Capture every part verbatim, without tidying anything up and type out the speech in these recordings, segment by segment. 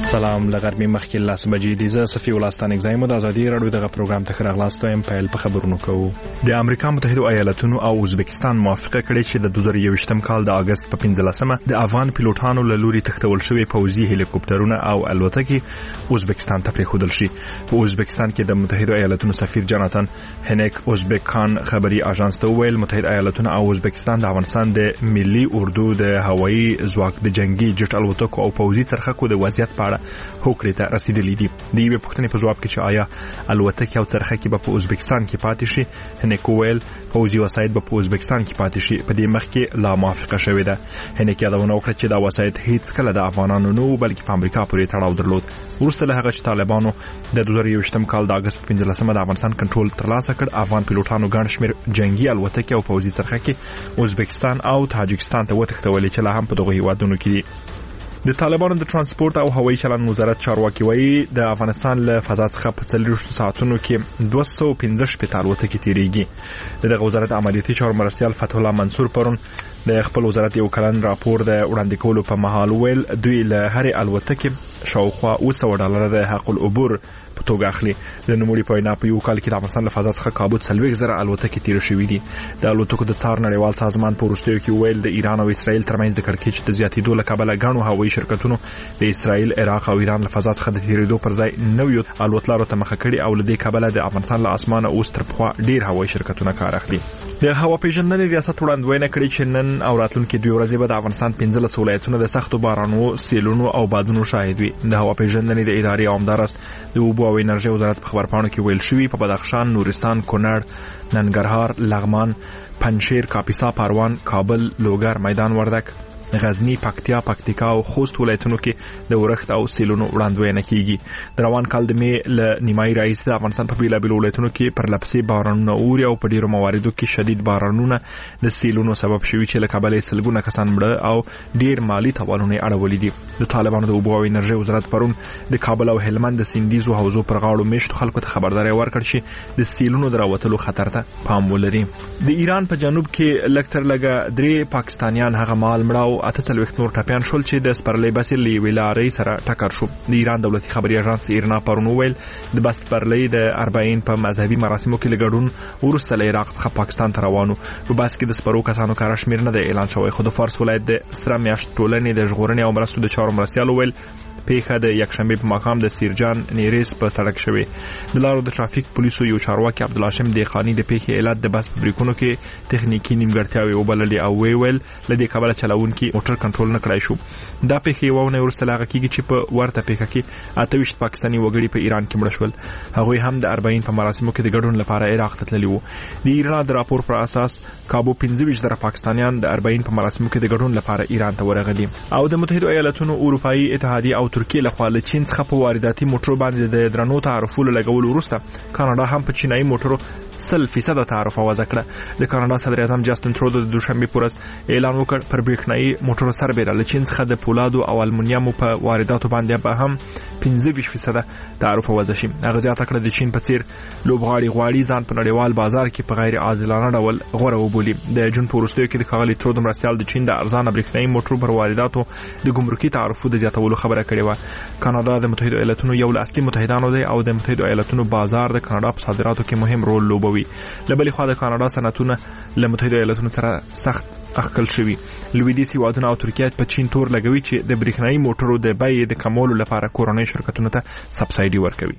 سلام لغرمې مخکې لاس بجې دي زه صفي ولستان اگزایم د ازادي رادیو دغه پروګرام ته خراغلاست وایم په په خبرونو کوو د امریکا متحده ایالاتونو او ازبکستان موافقه کړې چې د دوه زره یوویشتم کال د اگست په پنځلسمه د افغان پیلوټانو له لوري تختول شوی پوځي هلیکوپټرونه او الوتکې ازبکستان ته پریښودل شي. په ازبکستان کې د متحده ایالاتونو سفیر جاناتان هنیک ازبک خان خبري اژانس ته ویل متحده ایالاتونو او ازبکستان د افغانستان د ملي اردو د هوایي ځواک د جنگي جټ الوتکو او پوځي څرخکو د وضعیت په اړه هوکړې ته رسیدلې دي. د یوې پوښتنې په جواب کې چې آیا الوتکې او څرخکې به په ازبکستان کې پاتې شي، هنیک ویل پوځي وسایط به په ازبکستان کې پاتې شي. په دې مخ کې لا موافقه شوې ده. هنیک یادونه وکړه چې دا وسایط هیڅ کله د افغانانو نه بلکې په امریکا پورې تړاو درلود. وروسته له هغه چې طالبانو د دوه زره یوویشتم کال د اگست په پنځلسمه د افغانستان کنټرول ترلاسه کړ، افغان پیلوټانو ګڼ شمېر جنگي الوتکې او پوځي څرخکې ازبکستان او تاجکستان ته وتښتولې چې لا هم په دغه هیوادونو کې دي. د طالبانو د ترانسپورت او هوایي چلند وزارت چارواکي وایي د افغانستان له فضا څخه په څلوېښتو ساعتونو کې دوه سوه پنځه شپېته الوتکې تیریږي. دغه وزارت عملیاتي چارو مرستیال فتح الله منصور پرون د خپل وزارت یو کلن راپور د وړاندې کولو په مهال ویل دوی له هرې الوتکې شاوخوا اوه سوه ډالره د حق العبور په توګه اخلي. د نوموړي په وینا په یو کال کې د افغانستان له فضا څخه کابو څلوېښت زره الوتکې تیرې شوې دي. د الوتکو د څار نړیوال سازمان په وروستیو کې ویل د ایران او اسرائیل ترمنځ د کړکېچ د زیاتېدو له کبله ګڼو هوایي شرکتونو د اسرائیل، عراق او ایران له فضا څخه د تیرېدو پر ځای نویو الوتلارو ته مخه کړي او له دې کبله د افغانستان له اسمانه اوس تر پخوا ډېر هوایي شرکتونه کار اخلي. د هوا پیژندنې ریاست وړاندوینه کړې چې نن او راتلونکي دوه ورځې به د افغانستان پنځلس ولایتونه د سختو بارانونو، سیلونو او بادونو شاهد وي. د هوا پیژندنې د ادارې عمداراس د اوبو او انرژي وزارت په خبرپاڼو کې ویل شوي په بدخشان، نورستان، کونړ، ننګرهار، لغمان، پنجشیر، کاپیسا، پروان، کابل، لوګر، میدان وردک، غزنی، پکتیا، پکتیکا او خوست ولایتونو کې د ورښت او سیلونو وړاندوینه کیږي. د روان کال د مې له نیمایي راهیسې د افغانستان په بیلابیلو ولایتونو کې پرلپسې بارانونه اوري او په ډیرو مواردو کې شدید بارانونه د سیلونو سبب شوي چې له کبله سلګونه کسان مړه او ډیر مالی تاوانونه اړولي دي. د طالبانو د اوبو او انرژي وزارت پرون د کابل او هلمند د سیندیزو حوزو پر غاړو میشتو خلکو ته خبرداري ورکړه چې د سیلونو دراوتلو خطر ته پام ولري. د ایران په جنوب کې لکتر لګه درې پاکستانیان هغه مال مړه اته څلوېښت نور ټپیان شول چې د سپرلۍ بس له یوې لارۍ سره ټکر شو. د ایران دولتي خبري اژانس ایرنا پرون ویل د بس سپرلۍ د اربعین په مذهبي مراسمو کې له ګډون وروسته له عراق څخه پاکستان ته روانو. په بس کې د سپرو کسانو کار شمیر نه دی اعلان شوی، خو د فارس ولایت د سره میاشت ټولنې د ژغورنې او مرستو د چارو مرستیال ویل پیښه د یکشنبه په مقام د سیرجان نیریس په سړک شوی. د لارو د ترافیک پولیسو یو چارواکي عبدالهاشم دیخانی د پیښې علت د بس فابریکونو کې تخنیکی نیمګړتیاوې وبللې او ویل ل دې کبله چلوونکي موټر کنټرول نه کړای شو. دا پیښه یو ونه ورسته لاغه کیږي چې په ورته پیښه کې اته ویشت پاکستاني وګړي په ایران کې مړه شول. هغوی هم د اربعین په مراسمو کې د ګډون لپاره عراق ته تللي وو. د ایران د راپور پر اساس کابو پنځه ویشت زره پاکستانیان د اربعین په مراسمو کې د ګډون لپاره ایران ته ورغلي. او د متحده ایالاتونو، اروپאי اتحادیه او ترکیه له خوا له چین څخه په وارداتي موټرو باندې د درنو تعرفو لګولو وروسته کاناډا هم په چینایي موټرو سل فیصد تعرف وضع کړه. د کاناډا صدر اعظم جاستن ترودو د دوشنبه پر ورځ اعلان وکړ پر برېښنايي موټرو سربېره له چین څخه د پولادو او المونیمو په وارداتو باندې به هم پنځه ویشت فیصد تعرف وضع شي. هغه زیاته کړه د چین په څیر لوبغاړي غواړي ځان په نړیوال بازار کې په غیر عادلانه ډول غوره وبولي. د جون په وروستیو کې د ښاغلي ترودو مرستیال د چین د ارزانه برېښنايي موټرو پر وارداتو د ګمرکي تعرفو د زیاتولو خبره کړې وه. کاناډا د متحده ایالاتونو یو له اصلي متحدانو دی او د متحده ایالاتونو بازار د کاناډا په صادراتو کې مهم رول لوبوي. له بلې خوا د کاناډا صنعتونه له متحده ایالاتونو سره سخت اخکل شوي. لویدیځ هیوادونه او ترکیه په چین تور لګوي چې د برېښنايي موټرو د بیې د کمولو لپاره کورنۍ شرکتونو ته سبسایډي ورکوي.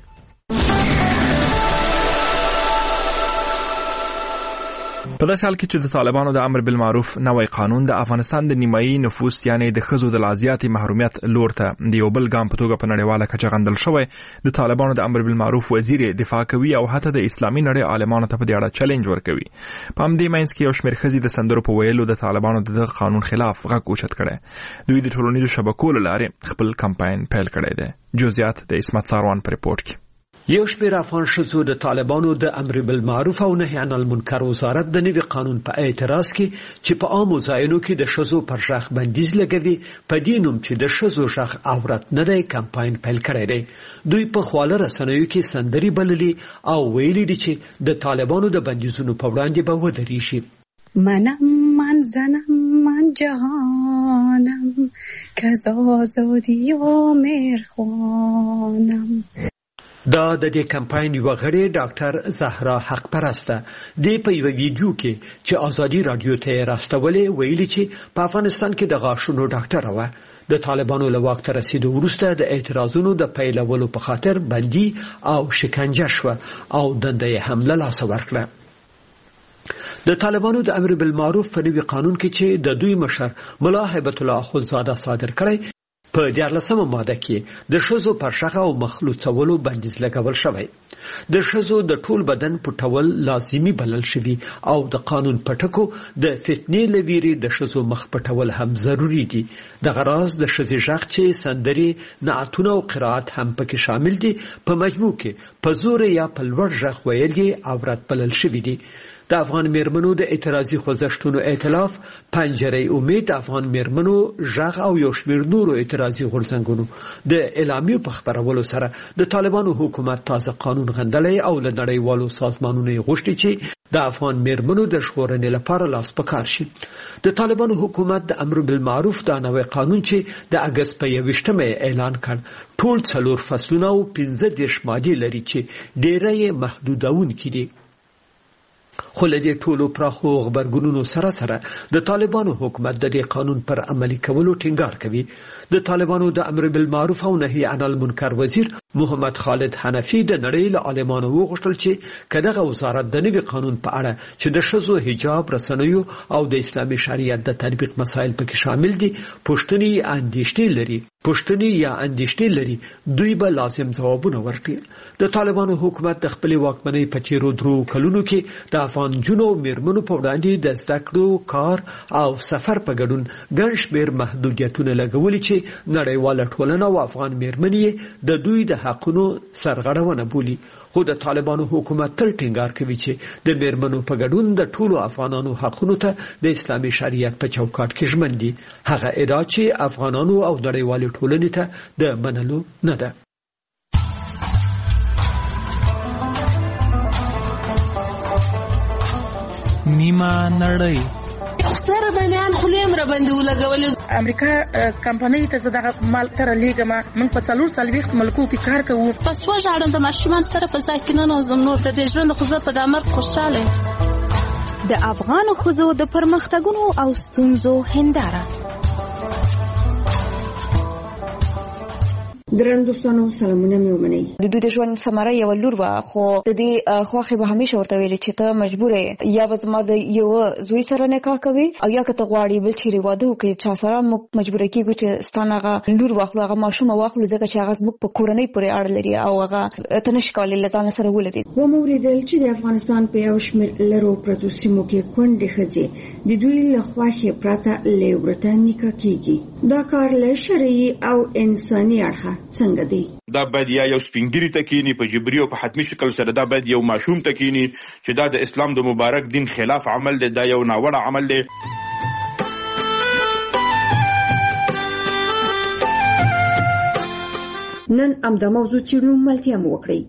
په داسې حال کې چې د طالبانو د امر بالمعروف نوی قانون د افغانستان د نیمایي نفوس یعنی د ښځو د لازیاتي محرومیت لور ته د یو بل ګام په توګه په نړیواله کچه غندل شوی، د طالبانو د امر بالمعروف وزیر دفاع کوي او حتی د اسلامي نړۍ عالمانو ته په دې اړه چیلنج ورکوي. په همدې منځ کې یو شمېر ښځې د سندرو په ویلو د طالبانو د قانون خلاف غږ اوچت کړی. دوی د ټولنیزو شبکو له لارې خپل کمپاین پیل کړی دی. جزئیات د اسمت ساروان په ریپورت کې. یو شمېر افغان ښځو د طالبانو د امر بالمعروف او نهي عن المنکر وزارت د نوي قانون په اعتراض کې چې په عامو ځایونو کې د ښځو پر غږ بندیز لګوي په دې نوم چې د ښځو غږ عورت نه دی کمپاین پیل کړی دی. دوی په خواله رسنیو کې سندرې بللي او ویلي دي چې د طالبانو د بندیزونو په وړاندې به ودرېږي. منم من زنم من جهان جانم که از آزادی عامر خوانم. دا د دې کمپاین یو غړي ډاکټر زهرا حق پرسته د په یو ویډیو کې چې آزادي رادیو ته راستولې ویلي چې په افغانستان کې د غاښونو ډاکټر و د طالبانو له واک ته رسیدو وروسته د اعتراضونو د پیلولو په خاطر بندي او شکنجه شو او دنده حمله لاس ورکړه. د طالبانو د امر بالمعروف په نوي قانون کې چې د دوی مشر ملا هیبت الله اخوندزاده صادر کړی په دیارلسمه ماده کې د ښځو پر شخه او مخلوطولو بندیز لګول شوی. د ښځو د ټول بدن پټول لازمی بلل شوی او د قانون پټکو د فتنې لویری د ښځو مخ پټول هم ضروری دي. د غراض د ښځې ژغ چې سندري نعتونه او قرائت هم پکې شامل دي په مجموع کې په زور یا په لوړ ژغ ویل دي عورت بلل شوی دي. د افغان میرمنو د اعتراضي خوځښتونو ائتلاف پنجره امید افغان میرمنو ژغ او یو شمېر نورو اعتراضي غورځنګونو د اعلامیو په خبرولو سره د طالبانو حکومت تازه قانون غندلی او له نړیوالو سازمانونو غوښتي چې د افغان میرمنو د ژغورنې لپاره لاس په کار شي. د طالبانو حکومت د امر بالمعروف دا نوې قانون چې د اگست په یوویشتمه اعلان کړ ټول څلور فصلونه او پنځه دېرش مادې لري چې ډېری یې محدودونکي دي. خو له دې ټولو پراخو غبرګونونو سره سره د طالبانو حکومت د دې قانون پر عملي کولو ټینګار کوي. د طالبانو د امر بالمعروف او نهي عن المنکر وزیر محمد خالد حنفي د نړۍ له عالمانو وغوښتل چې کداغه وزارت د نوي قانون په اړه چې د ښځو حجاب رسنیو او د اسلامي شریعت د تطبیق مسایل پکې شامل دي پوښتنې اندېښنې لري پوښتنې یا اندېښنې لري دوی به لازم ځوابونه ورکړي. د طالبانو حکومت د خپل واکمنۍ په تیرو درو کلونو کې د افغان جنو میرمنو په وړاندې د زده کړو کار او سفر په ګډون ګڼ شمېر محدودیتونه لګولي چې نړیواله ټولنه او افغان میرمنې د دوی د حقونو سرغړونه بولي. خو د طالبانو حکومت تل ټینګار کوي چې د میرمنو په ګډون د ټولو افغانانو حقونو ته د اسلامي شریعت په چوکاټ کې ژمن دي. هغه ادعا چې افغانانو او نړیوالې ټولنې ته د منلو نه ده. نیمه نړۍ سره د میان خلیم را باندې ولګول. امریکا کمپنۍ ته زده مال تر لیګما من په څلور سالويخت ملکو کې کار کوو. پس وژاړم د ماشومان سره په ساکنه نوزم نور د دې ژوند خو زه په دامر خوشاله. د افغان خزو د پرمختګونو او ستونزو هنداره. درن دوستانو سلامونه مې ومنئ. د دوی د ژوند ثمره یو لور و خو د دې خواخې به همیشه ورته ویل چې ته مجبور یې یا به زما د یو زوی سره نکاح کوي او یا که ته غواړې بل چیرې واده وکړې چا سره موږ مجبور کېږو چې ستانه هغه لور واخلو هغه ماشوم واخلو ځکه چې هغه زموږ په کورنۍ پورې اړه لري او هغه ته نشي کولی له ځان سره ولدي. ومو اورېدل چې د افغانستان په یو شمېر لرو پرتو سیمو کې کونډې ښځې د دوی له خواخې پرته له ورته نکاح کېږي. دا کار له شرعي او انساني اړخه څنګه دی؟ دا باید یا یو سپینګری تکینی په جبري او په حتمی شکل سره دا باید یو ماشوم تکینی چې دا د اسلام د مبارک دین خلاف عمل دی، دا یو ناوړه عمل دی. نن امدا موضوع چیرو ملتیا مو وکړي.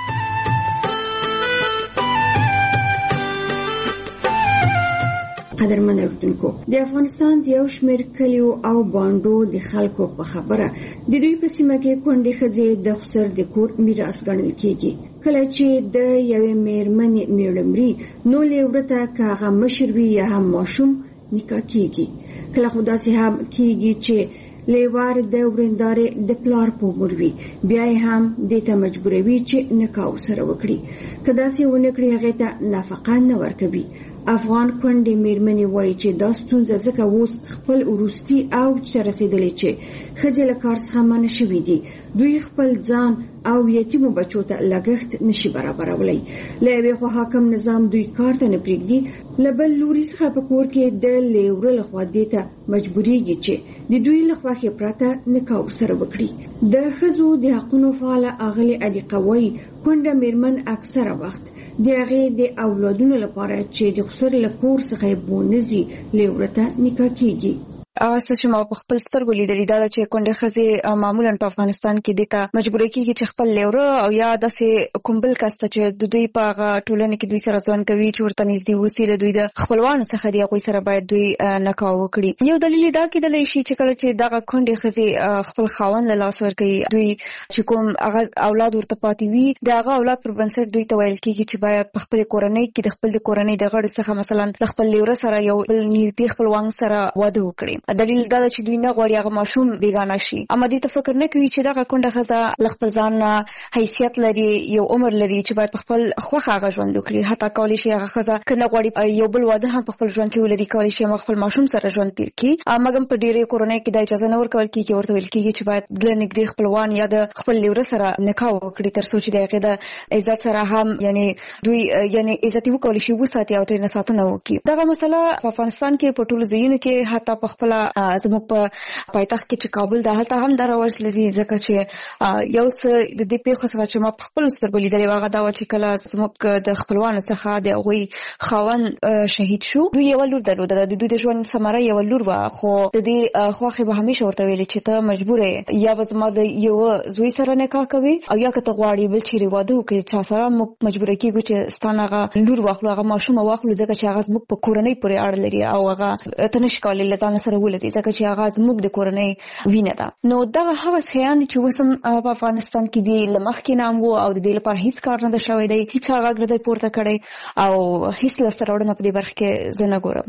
قدرمن اوردونکو، د افغانستان د یو شمېر کلیو او بانډو د خلکو په خبره د دوی په سیمه کې کونډې ښځې د خسر د کور میراث ګڼل کېږي. کله چې د یوې میرمنې میړه مري نو له ورته که هغه مشر وي یا هم ماشوم نکاح کېږي. کله خو داسې هم کېږي چې لیوار د ورندارې د پلار په عمر وي بیا هم دې ته مجبوروي چې نکاح ورسره وکړي. که داسې ونه کړي هغې ته نفقه نه ورکوي. افغان کونډې میرمنې وایي چې دا ستونزه ځکه اوس خپل وروستي اوج ته رسېدلې چې ښځې له کار څخه منع شوي دي. دوی خپل ځان او یتیمو بچو ته لګښت نشي برابرولی. له یوې خوا حاکم نظام دوی کار ته نه پرېږدي، له بل لوري څخه په کور کې د لیوره لخوا دې ته مجبوریږي چې د دوی له خوښې پرته نکاح ورسره وکړي. د ښځو د حقونو فعاله اغلې عدیقه وایي کونډه میرمن اکثره وخت د هغې د اولادونو لپاره چې د خسر له کور څخه بونځي لیوره ته نکاح کېږي. هغه څه چې ما په خپل سترګو لیدلي دا چې کونډې ښځې معمولا په افغانستان کې دې ته مجبوره کېږي چې خپل لیوره او یا داسې کوم بل کس ته چې د دوی په هغه ټولنه کې دوی سره ژوند کوي چې ورته نږدې اوسي له دوی د خپلوانو څخه د هغوی سره باید دوی نکاح وکړي. یو دلیل دا کېدلی شي چې کله چې دغه کونډې ښځې خپل خاوند له لاس ورکوي دوی چې کوم هغه اولاد ورته پاتې وي د هغه اولاد پر بنسټ دوی ته ویل کېږي چې باید په خپلې کورنۍ کې د خپل د کورنۍ د غړو څخه مثلا د خپل لیوره سره یو بل نږدې خپلوان سره واده وکړي. دلیل دا ده چې دوی نه غواړي هغه ماشوم بیګانه شي. اما دې ته فکر نه کوي چې دغه کونډه ښځه له خپل ځان نه حیثیت لري یو عمر لري چې باید په خپل خوښه هغه ژوند وکړي. حتی کولی شي هغه ښځه که نه غواړي یو بل واده هم په خپل ژوند کې ولري کولی شي خپل ماشوم سره ژوند تیر کړي. مګر په ډېرې کورنۍ کې دا اجازه نه ورکول کېږي ورته ویل کېږي چې باید د نږدې خپلوان یا د خپل لیوره سره نکاح وکړي تر څو چې د هغې د عزت سره هم یعنی دوی یعنی عزت یې وکولی شي وساتي او ترې نه ساتنه وکړي. دغه مسله په افغانستان کې په ټولو ځایونو کې حتی په خپله زموږ په پایتخت کې چې کابل ده هلته هم دا رواج لري ځکه چې یو څه د دې پېښو څخه چې ما په خپلو سترګو لیدلې وه هغه دا وه چې کله زموږ د خپلوانو څخه د هغوی خاوند شهید شو دوی یوه لور درلوده د دوی د ژوند ثمره یوه لور وه خو د دې خواښې به همیشه ورته ویلې چې ته مجبوره یې یا به زما د یوه زوی سره نکاح کوي او یا که ته غواړې بل چیرې واده وکړې چا سره موږ مجبوره کېږو چې ستا نه هغه لور واخلو هغه ماشومه واخلو ځکه چې هغه زموږ په کورنۍ پورې اړه لري او هغه ته نشي کولی له ځانه سره ولري ځکه چې هغه زموږ د کورنۍ وینه ده. نو دغه هغه شیان دي چې اوس هم په افغانستان کې دي له مخکې نه هم وو او د دې لپاره هیڅ کار نه ده شوی دی هیڅ غږ نه دی پورته کړی او هیڅ لاسته راوړنه په دې برخه کې زه نه ګورم.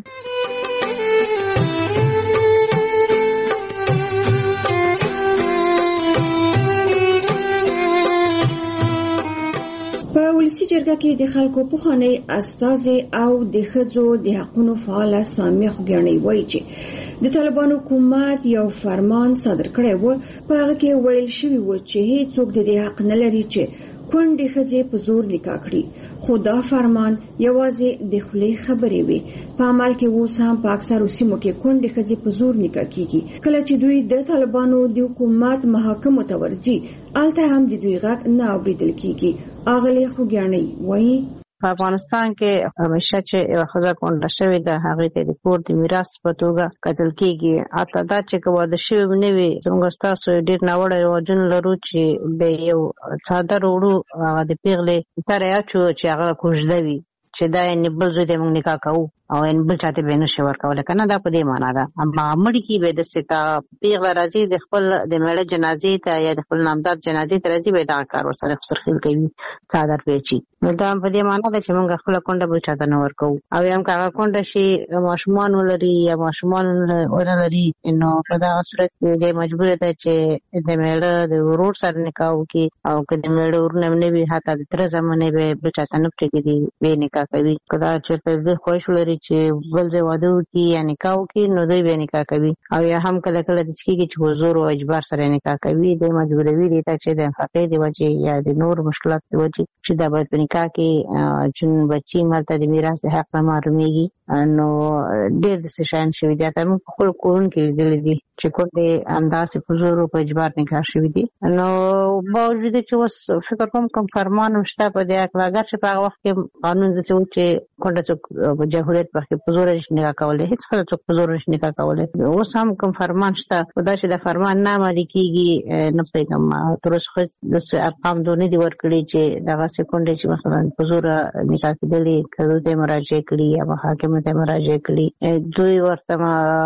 په ولسی جرګه کې د خلکو پخوانی استازي او د ښځو د حقوقو فعال سامي خوګیاڼي وایي چې د طالبانو حکومت یو فرمان صادر کړی و په هغه کې ویل شوی و چې هیڅوک د دې حق نه لري چې کونډې ښځې په زور نکاح کړي خو دا فرمان یوازې د خولې خبرې وي په عمل کې اوس هم په اکثرو سیمو کې کونډې ښځې په زور نکاح کیږي کله چې دوی د طالبانو د حکومت محاکمو ته ورځي الته هم د دوی غږ نه اوریدل کیږي. اغلی خوګیاڼي وایي په افغانستان کې همیشه چې یو ښځه کونډه شوې ده هغې ته د کور د میراث په توګه کتل کېږي. حتی دا چې که واده شوې نه وي زموږ ستاسو ډېر ناوړه رواجونه لرو چې به یو څادر وړو هغه د پیغلې سره یې اچو چې هغه کوژده وي چې دا یعنې بل زوی ته موږ نکاح کوو او ان بل چاته به نشي ورکولی کنه دا په دې معنا ده. اما مړي کې به داسې کا پیغله راځي د خپل د میړه جنازې ته یا د خپل نامدار جنازې ته راځي به دغه کار ورسره خسرخیل کوي څادر پیچي نو دا په دې معنا ده چې موږ خپله کونډه بل چاته نه ورکوو او یا هم که هغه کونډه شي ماشومان ولري یا ماشومان ونه لري نو په دغه صورت کې دی مجبوره ده چې د میړه د ورور سره نکاح وکړي او که د میړه ورونه هم نه وي حتی د تره زامنې به بل چاته نه پرېږدي ویې نکاح کوي. که دا چېرته د خواهش ولري چې بل ځای واده وکړي یا نکاح وکړي نو دوی به نکاح کوي او یا هم کله کله داسې کېږي چې په زور او اجبار سره نکاح کوي دوی مجبوروي دې ته چې د نفقې د وجې یا د نورو مشکلاتو د وجې چې دا باید په نکاح کې چون بچي مالته د میراث د حق نه محرومېږي نو ډېر داسې شیان شوي دي. حتی موږ په خپلو کورونو کې لیدلي دي چې کونډې همداسې په زور او په اجبار نکاح شوي دي. نو باوجود چې اوس فکر کوم کوم فرمان شته په دې هکله اګر چې په هغه وخت کې قانون داسې و چې کونډه څوک په جمهوریت وخت کې په زور نشي نکاح کولی هېڅ ښځه څوک په زور نشي نکاح کولی. اوس هم کوم فرمان شته خو دا چې د فرمان نه عملي کېږي نه پوهېږم تر اوسه خو داسې ارقام دو نه دي ورکړي چې دغسې کونډې چې مثلا په زوره نکاح کېدلې که دوی ته یې مراجعه کړي یا محاکمې ته یې مراجعه کړي دوی ورته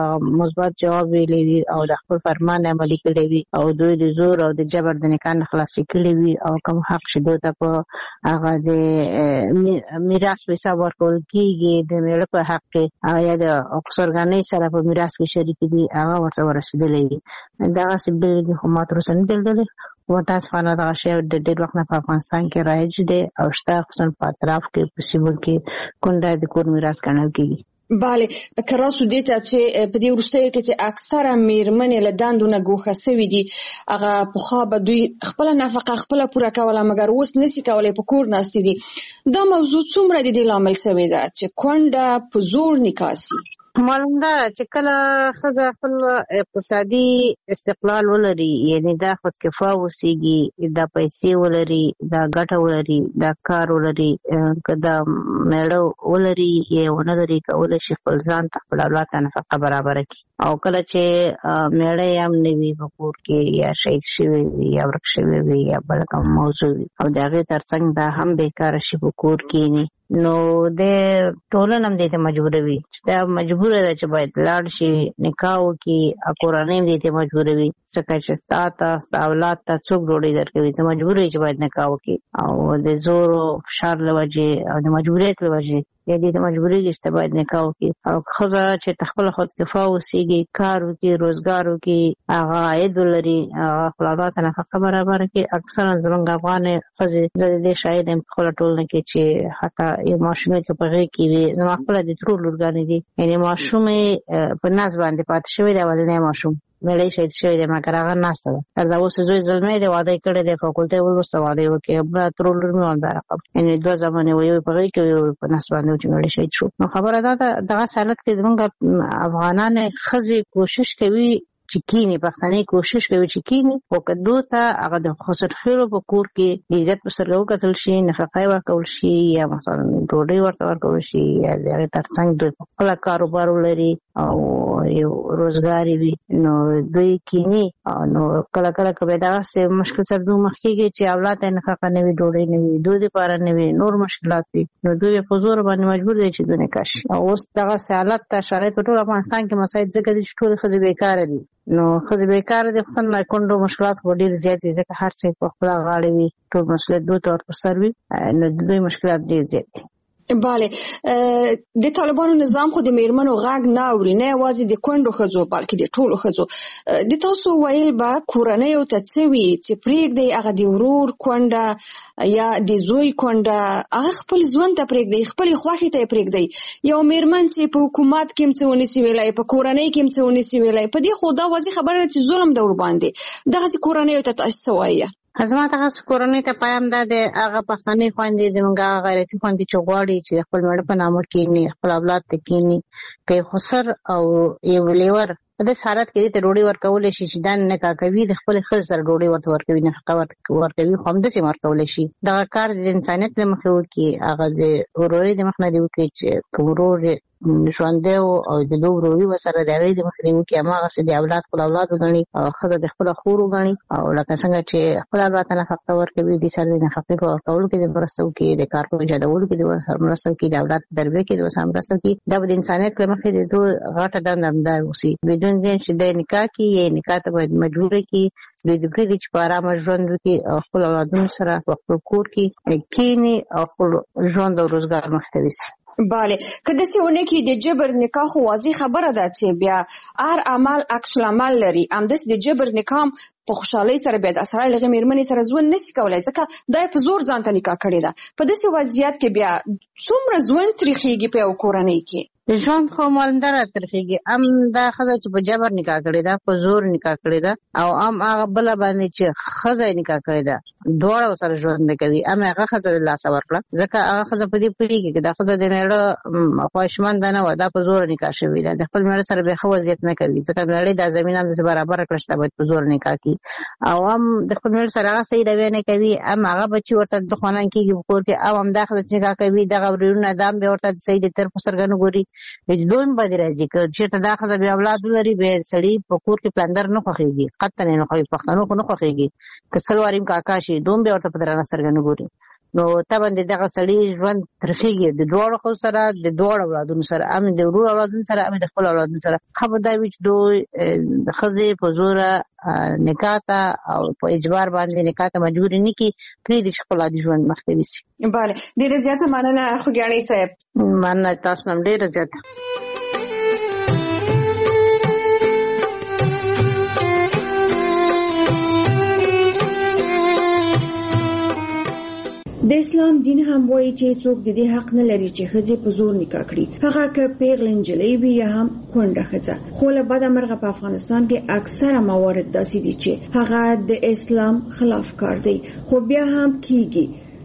مثبت جواب ویلی وي او د خپل فرمان عملي کړی وي او دوی د زور او د جبر د نکاح نه خلاصې کړي وي او کوم حق چې دوی ته په هغه د میراث په حساب ورکول کېږي د میړه په حق کې یا د خسرګانۍ سره په میراث کې شریک دي هغه ورته ورسېدلی وي. دغسې بېلګې خو ما تر اوسه نه دي لیدلې خو متاسفانه دغه شی د ډېر وخت نه په افغانستان کې رایج دی او شته خصوصا په اطراف کې په سیمو کې کونډه د کور میراث ګڼل کېږي. بله که راسو دې ته چې په دې وروستیو کې چې اکثره میرمنې له دندو نه ګوښه سوي دي هغه پخوا به دوی خپله نفقه خپله پوره کوله مګر اوس نسي کولی په کور ناستې دي. دا موضوع څومره د دې لامل سوې ده چې کونډه په زور نکاح سي؟ معلوم ده چې کله ښځه خپل اقتصادي استقلال ولري، یعنی دا خودکفا اوسېږي، دا پیسې ولري، دا ګټه ولري، دا کار ولري، که دا میړه ولري یا ونه لري، کولی شي خپل ځان ته خپل اولاد ته نفقه برابره کړي. او کله چې میړه یې هم نه وي په کور کې، یا شهید شوی وي یا ورک شوی وي یا بله کومه موضوع وي، او د هغې ترڅنګ دا هم بېکاره شي په کور کښېني، نو د ټولنه هم دې ته مجبوروي چې دا مجبوره ده چې باید لاړ شي نکاح وکړي، او کورنۍ هم دې ته مجبوروي ځکه چې ستا ته ستا اولاد ته څوک ډوډۍ درکوي، ته مجبور یې چې باید نکاح وکړي. او د زور او فشار له وجې او د مجبوریت له وجې یا دې ته مجبورېږي چې ته باید نکاح وکړي. او ښځه چې خپله خودکفا اوسېږي، کار وکړي، روزګار وکړي، هغه عاید ولري، هغه خپل اولاد ته نفقه برابره کړي. اکثرا زموږ افغانې ښځې، زه د دې شاهد یم په خپله ټولنه کې چې حتی یو ماشومې که په غېږ کې وي، زما خپله د ترور لورګانې دي، یعنې ماشومې په نس باندې پاتې شوی دی، اولنی ماشوم میړه شهید شوی دی، مګر هغه ناسته ده. دا اوس زوی زلمی دی، واده یې کړی دی، فاکولټۍ ولوسته، واده یې وکړي، بله ترور لور مې همدا رقم، یعنې دوه زامن یې یو په غېږ کې یو په نس باندې و چې میړه شهید شو. نو خبره دا ده دغسې حالت کې زموږ افغانانې ښځې کوشش کوي چې کینی، پښتنې کوشش کوي چې کینی، خو که دو ته هغه د خسر خیرو په کور کې د عزت په سترګه وکتل شي، نفقه یې ورکول شي، یا مثلا ډوډۍ ورته ورکول شي، یا د هغې ترڅنګ دوی خپله کاروبار ولري او یو روزګار وي، نو دوی کینی. نو کله کله که به دغسې مشکل سره دوی مخ کېږي چې اولاد ته نفقه نه وي، ډوډۍ نه وي، دوی دپاره نه وي، نور مشکلات وي، نو دوی په زور باندې مجبور دی چې دوی نکاح شي. او اوس دغسې حالت ته شرایط په ټول افغانستان کې مساعد ځکه دي چې ټولې ښځې بېکاره دي. نو ښځې بېکاره دي، خصوصا لا کونډو مشکلات خو ډېر زیات دي ځکه هر څه په خپله غاړه وي، ټول مسؤلیت دوی ته ور پر سر وي، نو د دوی مشکلات ډېر زیات دي. بله، د طالبانو نظام خو د میرمنو غږ نه اوري، نه یوازې د کونډو ښځو بلکې د ټولو ښځو. د تاسو ویل به کورنیو ته څه وي چې پرېږدئ هغه د ورور کونډه یا د زوی کونډه هغه خپل ژوند ته پرېږدئ، خپلې خوښې ته یې پرېږدئ. یو میرمن چې په حکومت کې هم څه ونسي ویلی، په کورنۍ کې هم څه ونسي ویلی، په دې خو دا واضح خبره ده چې ظلم ده ورباندې. دغسې کورنیو ته تاسو څه وایئ؟ زما دغه کورنۍ ته پیغام دا دی، هغه پښتنې خویندې زموږ هغه غیرتي خویندې چې غواړي چې خپل میړه په نامه کښېني، خپل اولاد ته کښېني، که یې خسر او یو لیور په داسې حالت کې دې ته ډوډۍ ورکولی شي چې دا نکاح کوي، د خپلې ښځې سره ډوډۍ ورته ورکوي، نفقه ورکوي، خو همداسې هم ورکولی شي. دغه کار د انسانیت له مخې وکړي، هغه د ورورۍ د مخ نه دې وکړي چې که ورور ژوندی و او د دوی وروري ورسره د هغې د مخې دې وکړي، هماغسې د اولاد خپل اولاد وګڼي او ښځه د خپله خور وګڼي، او لکه څنګه چې خپل اولاد ته نفقه ورکوي، دې سره د نفقې په ورکولو کې دې مرسته وکړي، د کار په ایجادولو کې دې ورسره مرسته وکړي، د اولاد په تربیه کې دې ورسره مرسته وکړي. دا به د انسانیت له مخې د دوی غټه دنده همدا اوسي، بدون دې چې د نکاح کې یا نکاح ته باید مجبوره کړي، دوی دې پرېږدي چې په ارامه ژوند وکړي او خپل اولادونو سره په خپل کور کې کښېني او خپل ژوند او روزګار مخې ته یوسي. بله، که داسې ونه کړي د جبر نکاح خو واضح خبره ده چې بیا هر عمل عکس العمل لري، همداسې د جبر نکاح په خوشحالۍ سره بیا د اسرای لغې میرمنې سره ژوند نشي کولی ځکه دا یې په زور ځان ته نکاح کړې ده. په داسې وضعیت کې بیا څومره ژوند تریخېږي په یو کورنۍ کې؟ ژوند خو معلومداره ترخېږي، هم دا ښځه چې په جبر نکاح کړې ده، په زور نکاح کړې ده، او هم هغه بله باندې چې ښځه یې نکاح کړې ده، دواړه ورسره ژوند نه کوي. هم هغه ښځه له لاسه ورکړه ځکه هغه ښځه په دې پوهېږي چې دا ښځه د میړه خواهشمنده نه وه، دا په زور نکاح شوې ده، د خپل میړه سره بیا ښه وضعیت نه کوي ځکه میړه دا زمینه همداسې برابره کړه چې دا باید په زور نکاح کړي، او هم د خپل میړه سره هغه صحیح رویه نه کوي، هم هغه بچي ورته د خواندن کېږي په کور کې، او هم دا ښځه چې نکاح کوي دغه ورورونه دا هم بیا ورته صحیح د تر په سترګه نه ګوري، دوی هم باندې راځي. که چېرته دا ښځه بیا اولاد ولري، بیا سړي په کور کې پلندر نه خوښېږي، قطعاً یې نه خوښېږي، پښتنو خو نه خوښېږي، که سل وارې هم کاکا شي دوی هم بیا ورته په درنه سترګه نه ګوري. نو طبعا د دغه سړي ژوند ترخېږي د دواړو ښځو سره، د دواړو اولادونو سره، هم د ورور اولادونو سره، هم د خپل اولادونو سره. ښه به دا وي چې دوی د ښځې په زوره نکاح ته او په اجبار باندې نکاح ته مجبور نه کړي، پرېږدي چې خپل عادي ژوند مخته یوسي. بله، ډېره زیاته مننه خوږیاڼۍ صاحب. مننه تاسو نه ډېره زیاته. د اسلام دین هم وایي چې څوک د دې حق نه لري چې ښځې په زور نکاح کړي، هغه که پیغله نجلۍ وي یا هم کونډه ښځه. خو له بده مرغه په افغانستان کې اکثره موارد داسې دي چې هغه د اسلام خلاف کار دی، خو بیا هم کیږي.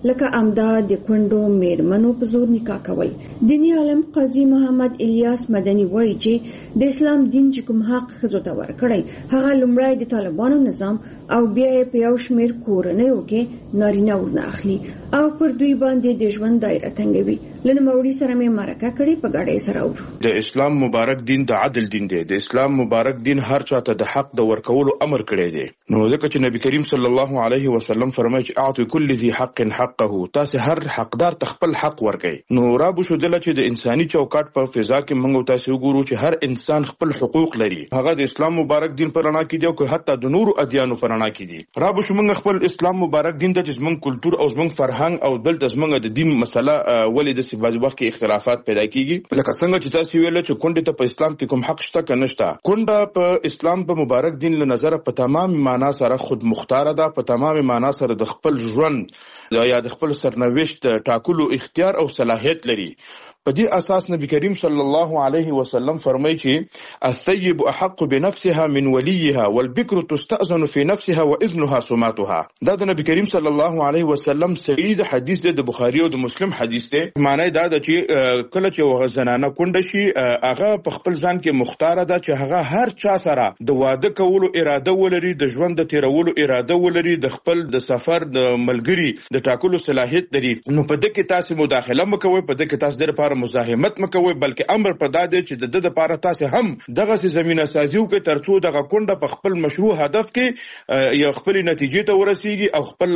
لکه امدا د کندو میرمنو په زور نکاح کول. دینی عالم قاضي محمد الیاس مدني وایي چې د اسلام دین چې کوم حق ښځو ته ورکړی هغه لومړی د طالبانو نظام او بیا یې په یو شمېر کورنیو کې نارینه ورنه اخلي او پر دوی باندې د ژوند دایره تنګوي. له نوموړي سره مې مرکه کړې په ګډه سره اورو. د اسلام مبارک دین د عدل دین دی. د اسلام مبارک دین هر چاته د حق د ورکولو امر کړی دی. نو ځکه چې نبی کریم صلی الله علیه وسلم فرمایي چې اعطوا كل ذي حق حقه، تاسو هر حقدار تخپل حق ورکړي. نو را بو شو دله چې د انساني چوکاټ په فضا کې موږ تاسو وګورو چې هر انسان خپل حقوق لري. هغه د اسلام مبارک دین پر رڼا کې دی او حتی د نور ادیانو پر رڼا کې دي. را بو شو موږ خپل اسلام مبارک دین د زمونږ کلچر او زمونږ فرهنګ او دلته زمونږ د دین مسله ولې د سی بعض وخت کې اختلافات پیدا کیږي. لکه څنګه چې تاسو ویل چې کونډه ته په اسلام کې کوم حق شته کنه شته. کونډه په اسلام په مبارک دین له نظر په تمام معنا سره خود مختار ده، په تمام معنا سره د خپل ژوند یا د خپل سرنوشت ټاکلو اختیار او صلاحیت لري. په دې اساس نبی کریم صلی الله علیه وسلم فرمایي چې الثيب احق بنفسها من وليها والبكر تستأذن في نفسها واذنها سماتها. دا د نبی کریم صلی الله علیه وسلم صحیح حدیث دی، د بخاری او د مسلم حدیث دی. معنی دا ده چې کله چې وغه زنانه کونډه شي هغه په خپل ځان کې مختار ده چې هغه هر چا سره د واده کولو اراده ولري، د ژوند د تیرولو اراده ولري، د خپل د سفر د ملګری د ټاکلو صلاحیت لري. نو په دې کې تاسو مداخله مکوئ، په دې کې تاسو د لپاره مزاحمت مکوئ، بلکې امر په داده چې د د لپاره تاسو هم دغه زمينه سازي وکړئ ترڅو دغه کونډه په خپل مشروع هدف کې یو خپل نتیجې ته ورسیږي او خپل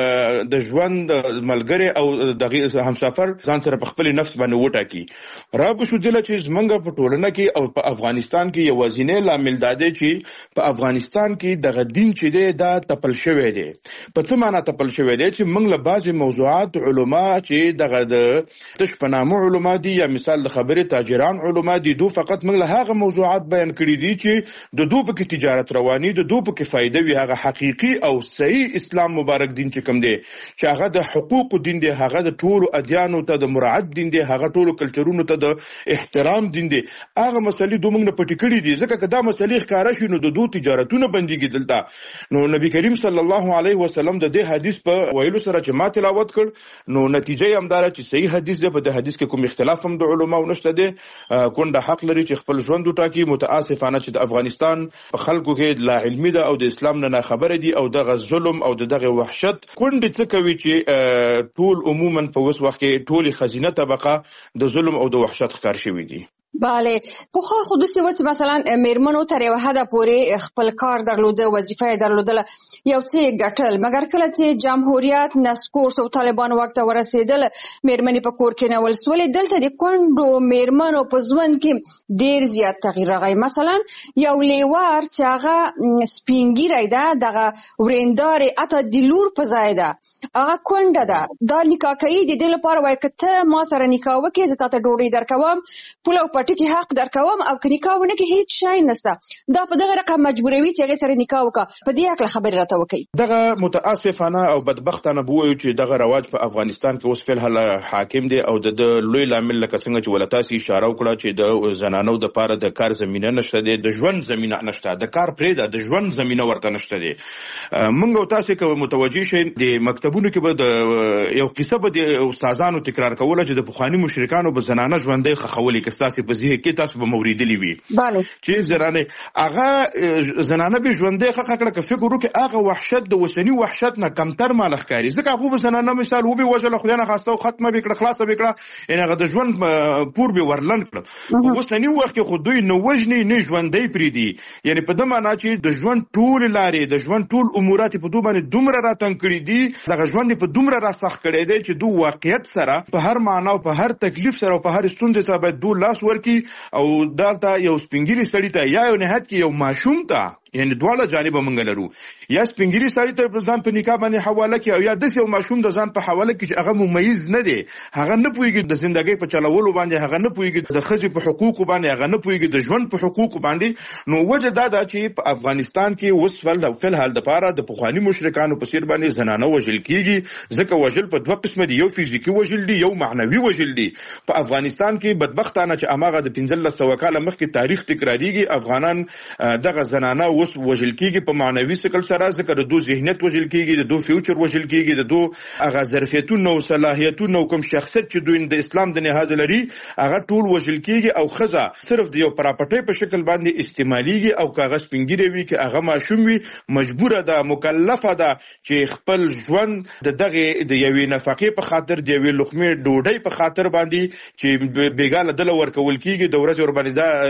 د ژوند ملګری او دغه همسفر ځان سره په خپل نفس باندې وټاکي. را به شو دله چې زمونږ په ټولنه کې او په افغانستان کې یو وزینه لامل داده چې په افغانستان کې دغه دین چې دی دا تپل شوی دی. په څه معنی تپل شوی دی چې موږ له بعضی موضوعات علما چې دغه د تشپنامو علما دي یا مثال د خبرې تاجران علما دي، دو فقط موږ له هغه موضوعات بیان کړی دي چې د دو په کې تجارت رواني، د دو په کې فائدې وي. هغه حقيقي او صحیح اسلام مبارک دین چې کوم دی چې هغه د حقوق دین دی، هغه د ټولو ادیانو ته د مراعات دین دی، هغه ټولو کلچرونو ته د احترام دین دی. هغه مسلې دوه موږ نه پټې کړې دي ځکه که دا مسلې ښکاره شي نو د دو تجارتونه بنديږي دلته. نو نبی کریم صلی الله علیه وسلم د دې حدیث په ویلو سره چې ما تلاوت کړ نو نتیجه هم دار چې صحیح حدیث دی. په دې حدیث کې کوم اختلاف هم د علماء نشته دي. کونډه حق لري چې خپل ژوند وټاکي. متاسفانه چې د افغانستان په خلکو کې لا علمي ده او د اسلام نه خبره دي او دغه ظلم او دغه وحشت کونډه څه کوي چې ټول عموما په وس وخت کې ټولي خزینه طبقه د ظلم او د وحشت ښکار شوی دي. بله په خو خودسي و چې مثلا میرمنو تر یو حد پورې خپل کار درلوده، وظیفه درلودله، یو څه ګټل، مګر کله چې جمهوریت نسکور او طالبان وخت ورسېدل میرمنې په کور کې نه ول سولې، دلته د کونډو میرمنو په ژوند کې ډیر زیات تغییر راغی. مثلا یو لیوار چې هغه سپینګیری ده، دغه ورندار اته د لور په ځای ده، هغه کونډه ده، دا نکاح کوي د دې لپاره وایي کته ما سره نکاح وکړي زه تاسو ډوډۍ درکوم، پوله ټکی حق درکوم او که نکاح ونه کې هیڅ شی نشته. دا په دغه رقم مجبوروي چې هغه سره نکاح وکړه. په دې حق خبر راته وکړي. دغه متاسفانه او بدبختانه بووي چې دغه رواج په افغانستان کې اوس فل حل حاکم دی او د لوی لامل لکه څنګه چې ولتاسي اشاره وکړه چې د زنانو د پاره د کار زمينه نشته دی، د ژوند زمينه نشته، د کار پرې ده، د ژوند زمينه ورته نشته دی. موږ تاسو کوم متوجي شي د مکتبونو کې به د یو قصه به د استادانو تکرار کوله چې د بخوانی مشرکانو به زنانه ژوندۍ خخولي کستاسي په ځای کې تاسو به موریدلی وي. bale چې زنانه هغه زنانه به ژوندۍ خخ کړه که فکر وکړي هغه وحشت د وسنی وحشت نه کمتر مال ښکاری. ځکه هغه زنانه مثال وبي وجل خو نه خاصه ختمه وکړه خلاصه وکړه ان هغه د ژوند پور به ورلند کړ. په وسنی وخت کې خو دوی نو وجنی نه ژوندۍ پری دي، یعنی په دمه نه چې د ژوند ټول لارې د ژوند ټول امورات په دوه باندې دومره راتن کړی دي، دغه ژوند په دومره را سخت کړی دی چې دوه واقعیت سره په هر معنا او په هر تکلیف سره او په هر ستونزه سره باید دوه لاس ورکی او دالته یو سپینګری سړی ته یا یو نهایت کې یو ماشوم ته یعنی دواړه جانب مونږ لرو، یا سپینګری سړی ته ځان په نکاح باندې حواله کې او یا د یو ماشوم د ځان په حواله کې چې هغه ممیز نه دی، هغه نه پوهیږي د ژوندۍ په چلولو باندې، هغه نه پوهیږي د ښځې په حقوقو باندې، هغه نه پوهیږي د ژوند په حقوقو باندې. نو وجه دا ده چې په افغانستان کې اوس فل فل حال د پاره د پخوانی مشرکانو په سیر باندې زنانه وژل کیږي. ځکه وژل په دوه قسمه دي، یو فزیکی وژل دي، یو معنوي وژل دي. په افغانستان کې بدبختانه چې اماغه د پنځلس سوه کاله مخکې تاریخ تکراریږي، افغانان دغه زنانه اوس وژل کیږي په معنوي شکل سره، ځکه د دوی ذهنیت وژل کیږي، د دوی فیوچر وژل کیږي، د دوی هغه ظرفیتونه او صلاحیتونه او کوم شخصیت چې دوی د اسلام د نهاز لري هغه ټول وژل کیږي، او خزه صرف د یو پراپرټي په شکل باندې استعماليږي، او کاغذ پنګيري وي چې هغه ماشوم وي مجبوره ده مکلفه ده چې خپل ژوند د دغه د یوې نفقې په خاطر د یوې لقمې ډوډۍ په خاطر باندې چې بیګاله دل ورکول کیږي د ورځې ور باندې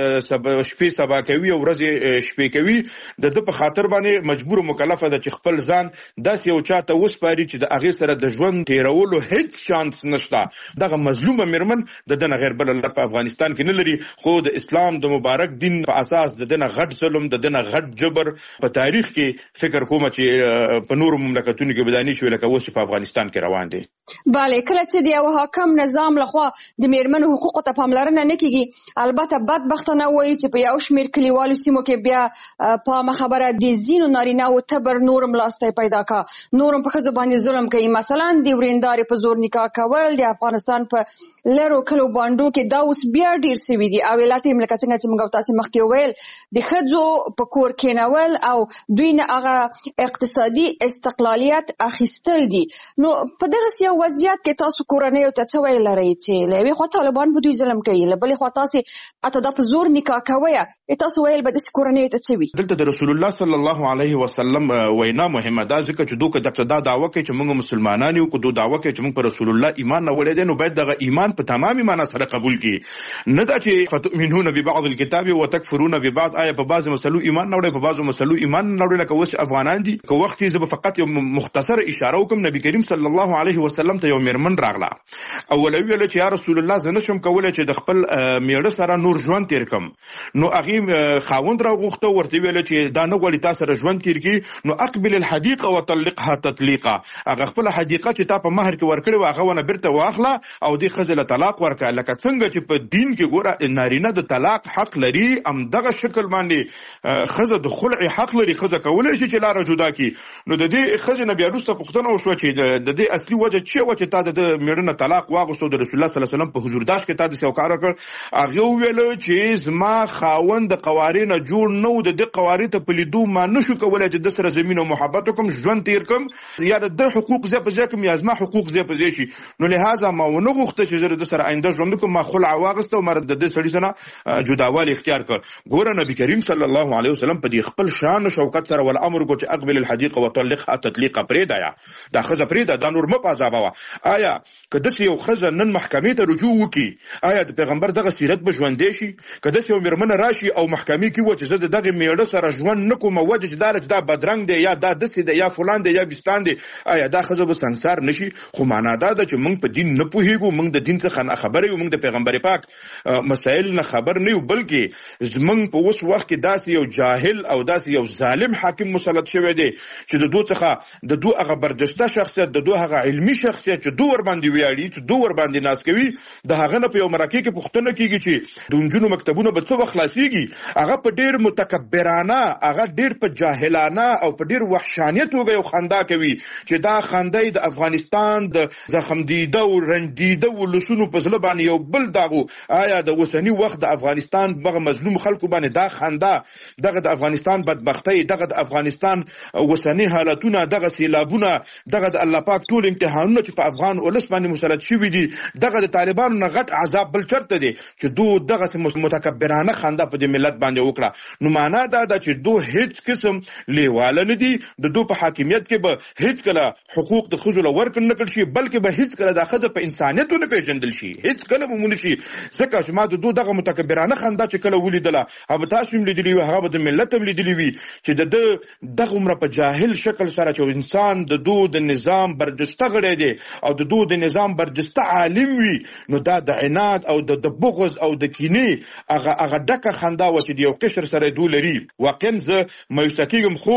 دا شپې سبا کوي او ورځې شپې کوي، د د په خاطر باندې مجبور مکلفه ده چې خپل ځان داس یو چاته وسپاري چې د هغه سره د ژوند تیرولو هیڅ شانس نشته. دغه مظلومه میرمن د دنه غیر بل الله په افغانستان کې نه لري، خو د اسلام د مبارک دین په اساس د دنه غټ ظلم د دنه غټ جبر په تاریخ کې فکر کوم چې په نورو مملکتونو کې بدانی شو لکه اوس په افغانستان کې روان دي. bale کله چې د یو حاکم نظام لخوا د میرمنو حقوقو ته پاملرنه نه کیږي، البته بدبختانه وایي چې په یو شمېر کلیوالو سیمو کې بیا په خبره د زینو نارینه او تبر نورم لاسته پیدا کا نورم په ښځو باندې ظلم کوي. مثلا د وریندارې په زور نکاح کول د افغانستان په لرو کلو باندو کې دا اوس بیا ډیر سوي دي، او ولایت مملکت څنګه چې موږ تاسو مخکې ویل د ښځو په کور کېنول او دوی نه هغه اقتصادي استقلالیت اخیستل دي. نو په دغه یو وضعیت کې تاسو کورنۍ ته څه ویل لرئ چې له یوې خوا طالبان به دوی ظلم کوي، له بلې خوا تاسو اته د په زور نکاح کوي، تاسو ویل به د کورنۍ ته څه وي؟ دلته د رسول الله صلی الله علیه وسلم وینا مهمه ده، ځکه چې دوی کله دا دعوه کوي چې موږ مسلمانان یو، کو دوی دعوه کوي چې موږ په رسول الله ایمان نه وړي دي، نو باید دغه ایمان په تمامي معنا سره قبول کړي، نه دا چې فتؤمنون ببعض الكتاب وتكفرون ببعض. آیا په بعضو مسلو ایمان نه وړي، په بعضو مسلو ایمان نه وړي، لکه اوس افغانان دي. که وخت یې فقط یو مختصر اشاره وکم، نبی کریم صلی الله علیه وسلم ته یو میرمن راغله او ولوي له چې یا رسول الله زه نشم کولای چې د خپل میړه سره نور ژوند تیر کم. نو هغه خاوند راغوخته ورته ویل چې دا نه غوړي تاسو سره ژوند تیر کی، نو اقبل الحديقه وطلقها تطليقا. هغه خپل حدیقه چې تا په مہر کې ورکړي هغه ونه برته واخله او د خزله طلاق ورکړه، لکه څنګه چې په دین کې ګوره نارینه د طلاق حق لري، ام دغه شکل باندې خزه د خلع حق لري، خزه کولای شي چې لار جدا کی. نو د دې خزه نبی رسول پښتنه وشو چې د دې اصلي وجه چې و چې تا د میړنه طلاق واغوستو د رسول الله صلی الله علیه وسلم په حضور داش کې تا د څو کار وکړ، هغه ویل چې زما خاوند د قوارین جوړ نو د دې قواری ته پلیدو ما نشو کولای چې د سره زمين او محبت کوم ژوند تیر کوم، یا د حقوق زه په ځکه کوم یا زما حقوق زه په ځای شي. نو لہذا ما ونه غوښته چې زه د سره آینده ژوند کوم، ما خلع واغسته او مر د دې سړي سره جداوالی اختیار کړ. ګوره نبی کریم صلی الله علیه وسلم په دې خپل شان او شوکت سره ول امر کو چې اقبل الحديقه وطلقها تطليقا پریدا، دا خزه پریدا دا نور مپا عذابوا. آیا کده یو خزه نن محکمې ته رجوع وکي، آیا د پیغمبر دغه سیرت به ژوندې شي؟ کده یو میرمن راشي او محکمې کې و چې زه دغه میړه سره ژوند نکوم، وجه چې دارج دا بدرنګ دی یا دا دسي دی یا فلان دی یا بستان دی، آیا دا خزه به سنسار نشي؟ خو معنا دا ده چې موږ په دین نه پوهیږو، موږ د دین څخه نه خبر یو، موږ د پیغمبر پاک مسائل نه خبر نه یو، بلکې زمونږ په اوس وخت کې داسې یو جاهل او داسې یو ظالم حاکم مسلط شوی دی چې د دوی څخه د دوی هغه برجسته شخصیت، د دوی هغه علمي شخصیت چې دوی ور باندې ویاړي، چې دوی ور باندې ناز کوي، د هغه نه په یو مرکه کې پوښتنه کیږي چې د انجونو مکتبونه به څه وخت خلاصيږي. هغه په ډیر متکبرانه، هغه ډیر په جاهلانه او په ډیر وحشانیت وګي او خندا کوي چې دا خندای د افغانستان د زخم دیده او رنجیده ولسونو په ځل باندې یو بل داغو. آیا د وسنی وخت د افغانستان بغه مظلوم خلکو باندې دا خندا، دغه د افغانستان بدبختی، دغه د افغانستان وسنی حالتونه، دغه سیلابونه، دغه د الله پاک ټول امتحانونه چې په افغان ولس باندې مسلط شوي دي، دغه د طالبانو نه غټ عذاب بل چرته دي چې دو دغه متکبرانه خندا په دې ملت باندې وکړه. نو معنا دا ده چې دو هیڅ قسم لیواله نه دي، د دو په حاکمیت کې به هیڅ کله حقوق د خزو لور کړ نه کړ شي، بلکې به هیڅ کله د خزه په انسانیت نه پیژندل شي، هیڅ کله به مونږ شي. ځکه چې ما د دو دغه متکبرانه خندا چې کله ولیدله، هغه تاسو هم لیدلی وي، هغه د ملت هم لیدلی وي چې د دغه عمر په جاهل شکل سره چې انسان د دو د نظام برجسته غړی دی او د دو د نظام برجسته عالم وي، نو دا د عناد او د بغض او د کینې هغه هغه ډکه خندا و چې د یو قشر سره دو لري. واقعا زه مایوسه کېږم، خو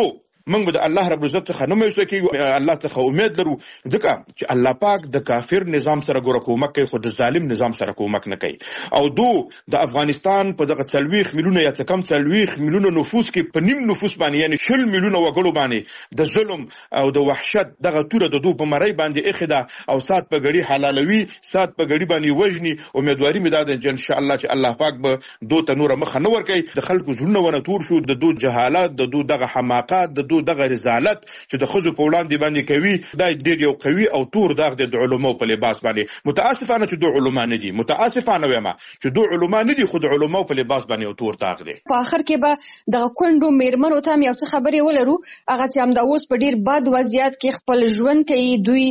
موږ د الله رب العزت څخه نه مایوسه کیږو، الله څخه امید لرو، ځکه چې الله پاک د کافر نظام سره ګوره کومک کوي خو د ظالم نظام سره کومک نه کوي. او دو د افغانستان په دغه څلويخ میلیونه یا څه کم څلويخ میلیونه نفوس کې په نیم نفوس باندې یعنی شل میلیونه وګړو باندې د ظلم او د وحشت دغه توره د دو په مړی باندې اخدا او سات په غړي حلالوي، سات په غړي باندې وجني. امیدواري مې ده چې ان شاء الله چې الله پاک به دو ته نور مخ نه ور کوي، د خلکو زړونه ونه تور شو، د دو جهالت، د دو دغه حماقت، د دو دغه رزالت چې د خزو په وړاندې باندې کوي، دا ډېر یو قوي او تور دغه د علماء په لباس باندې. متاسفانه چې دو علماء نه دي، متاسفانه وایم چې دو علماء نه دي، خو د علماء په لباس باندې یو تور داغ دی. په اخر کې به د کندو میرمنو ته یو څه خبرې ولرو، هغه چې هم د اوس په ډیر بد وضعیت کې خپل ژوند کوي، دوی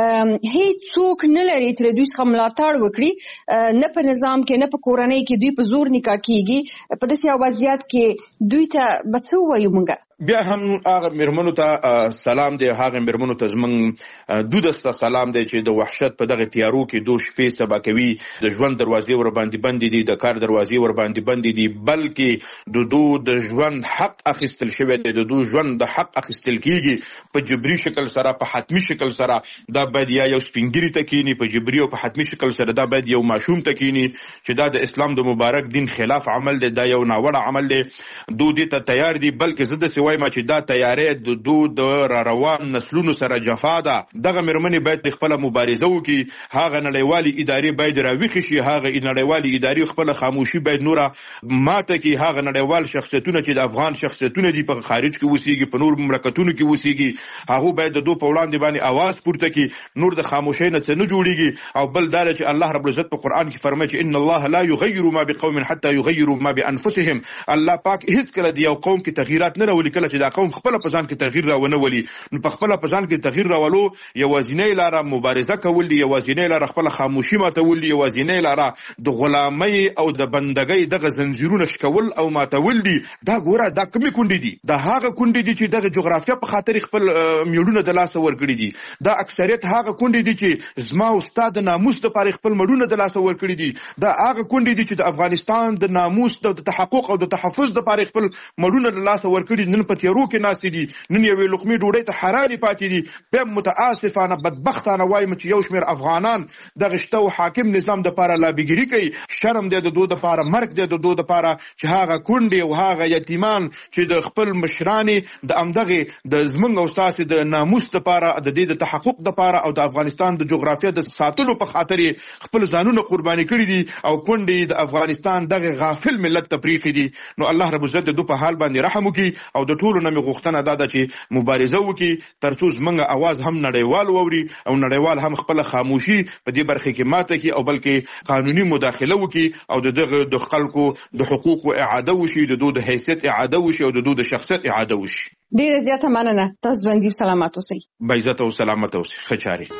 هیڅ څوک نه لري چې دوی څخه ملاتړ وکړي، نه په نظام کې نه په کورنۍ کې، دوی په زور نکاح کیږي. په داسې وضعیت کې دوی ته به څه وایو موږ؟ بیا هم هغه میرمنو ته سلام دی، هغه میرمنو ته زمونږ دودسته سلام دی چې د وحشت په دغه تیارو کې دو شپې سبا کوي، د ژوند دروازې ور باندې بندې دي، د کار دروازې ور باندې بندې دي، بلکې د دو د ژوند حق اخیستل شوی دی، د دو ژوند د حق اخیستل کیږي په جبري شکل سره، په حتمی شکل سره. دا باید یا یو سپینګری تکینی په جبري او په حتمی شکل سره، دا باید یو ماشوم تکینی چې دا د اسلام د مبارک دین خلاف عمل دی، دا یو ناوړه عمل دی. دو دې ته تیار دي، بلکې زه د سوای ما چې دا تیارې د دو د را روان نسلونو سره جفا ده. دغه میرمنې باید خپل مبارزه وکړي، هغه نړیوالي ادارې باید راویښ شي، هغه نړیوالي ادارې خپل خاموشي باید نوره ماته کړي، هغه نړیوال شخصیتونه چې د افغان شخصیتونه دي په خارج کې وسیږي، په نور مملکتونو کې وسیږي، هغه باید د دو په وړاندې باندې आवाज پورته کړي، نور د خاموشۍ نه څه نه جوړیږي. او بل دا چې الله رب العزت په قران کې فرمایي چې ان الله لا يغير ما بقوم حتى يغيروا ما بانفسهم. الله پاک هیڅ کله د یو قوم کې تغیرات نه راولي، کله چې دا قوم خپل په ځان کې تغییر راونه ولي، نو په خپل په ځان کې تغییر راولو یوازینۍ لاره مبارزه کول دي، یوازینۍ لاره خپل خاموشي ماتول دي، یوازینۍ لاره د غلامۍ او د بندګۍ دغه زنجیرونه شکول او ماتول دي. دا ګوره دا کومې کونډې دي؟ دا هغه کونډې دي چې دغه جغرافیه په خاطر خپل میړونه د لاسه ورکړي دي. دا اکثریت هغه کونډې دي چې زما او ستا د ناموس لپاره خپل مړونه د لاسه ورکړي دي. دا هغه کونډې دي چې د افغانستان د ناموس د تحقق او د تحفظ لپاره خپل مړونه د لاسه ورکړي، نن په تیارو کې ناست دي، نن یوې لقمې ډوډۍ ته حراري پاتې دي. بیا متاسفانه بدبختانه وایم چې یو شمېر افغانان دغه شته او حاکم نظام د پاره لابیګری کوي. شرم دی د دوی د پاره، مرګ دی د دوی د پاره چې هغه کونډې او هغه یتیمان چې د خپل مشرانې د امدغه د زمنګ او ساسي د ناموس د پاره د دې د تحقق د پاره او د افغانستان د جغرافیه د ساتلو په خاطر خپل ځانونه قرباني کړي دي، او کونډې د افغانستان دغه غافل ملت تفریخي دي. نو الله رب عزت د دوی په حال باندې رحم وکړي، او د ټولو نه غوښتنه ده چې مبارزه وکړي ترڅو زمونږ आवाज هم نړیوال ووري او نړیوال هم خپل خاموشي په دې برخه کې ماته کړي، او بلکې قانوني مداخله وکړي او دغه د خلکو د حقوقو اعاده وشي، د دوی د حیثیت اعاده وشي، او د دوی د شخصیت اعاده وشي. ډیره زیاته مننه. تاسو باندې سلامات اوسئ. با عزت او سلامت اوسئ. خچاري.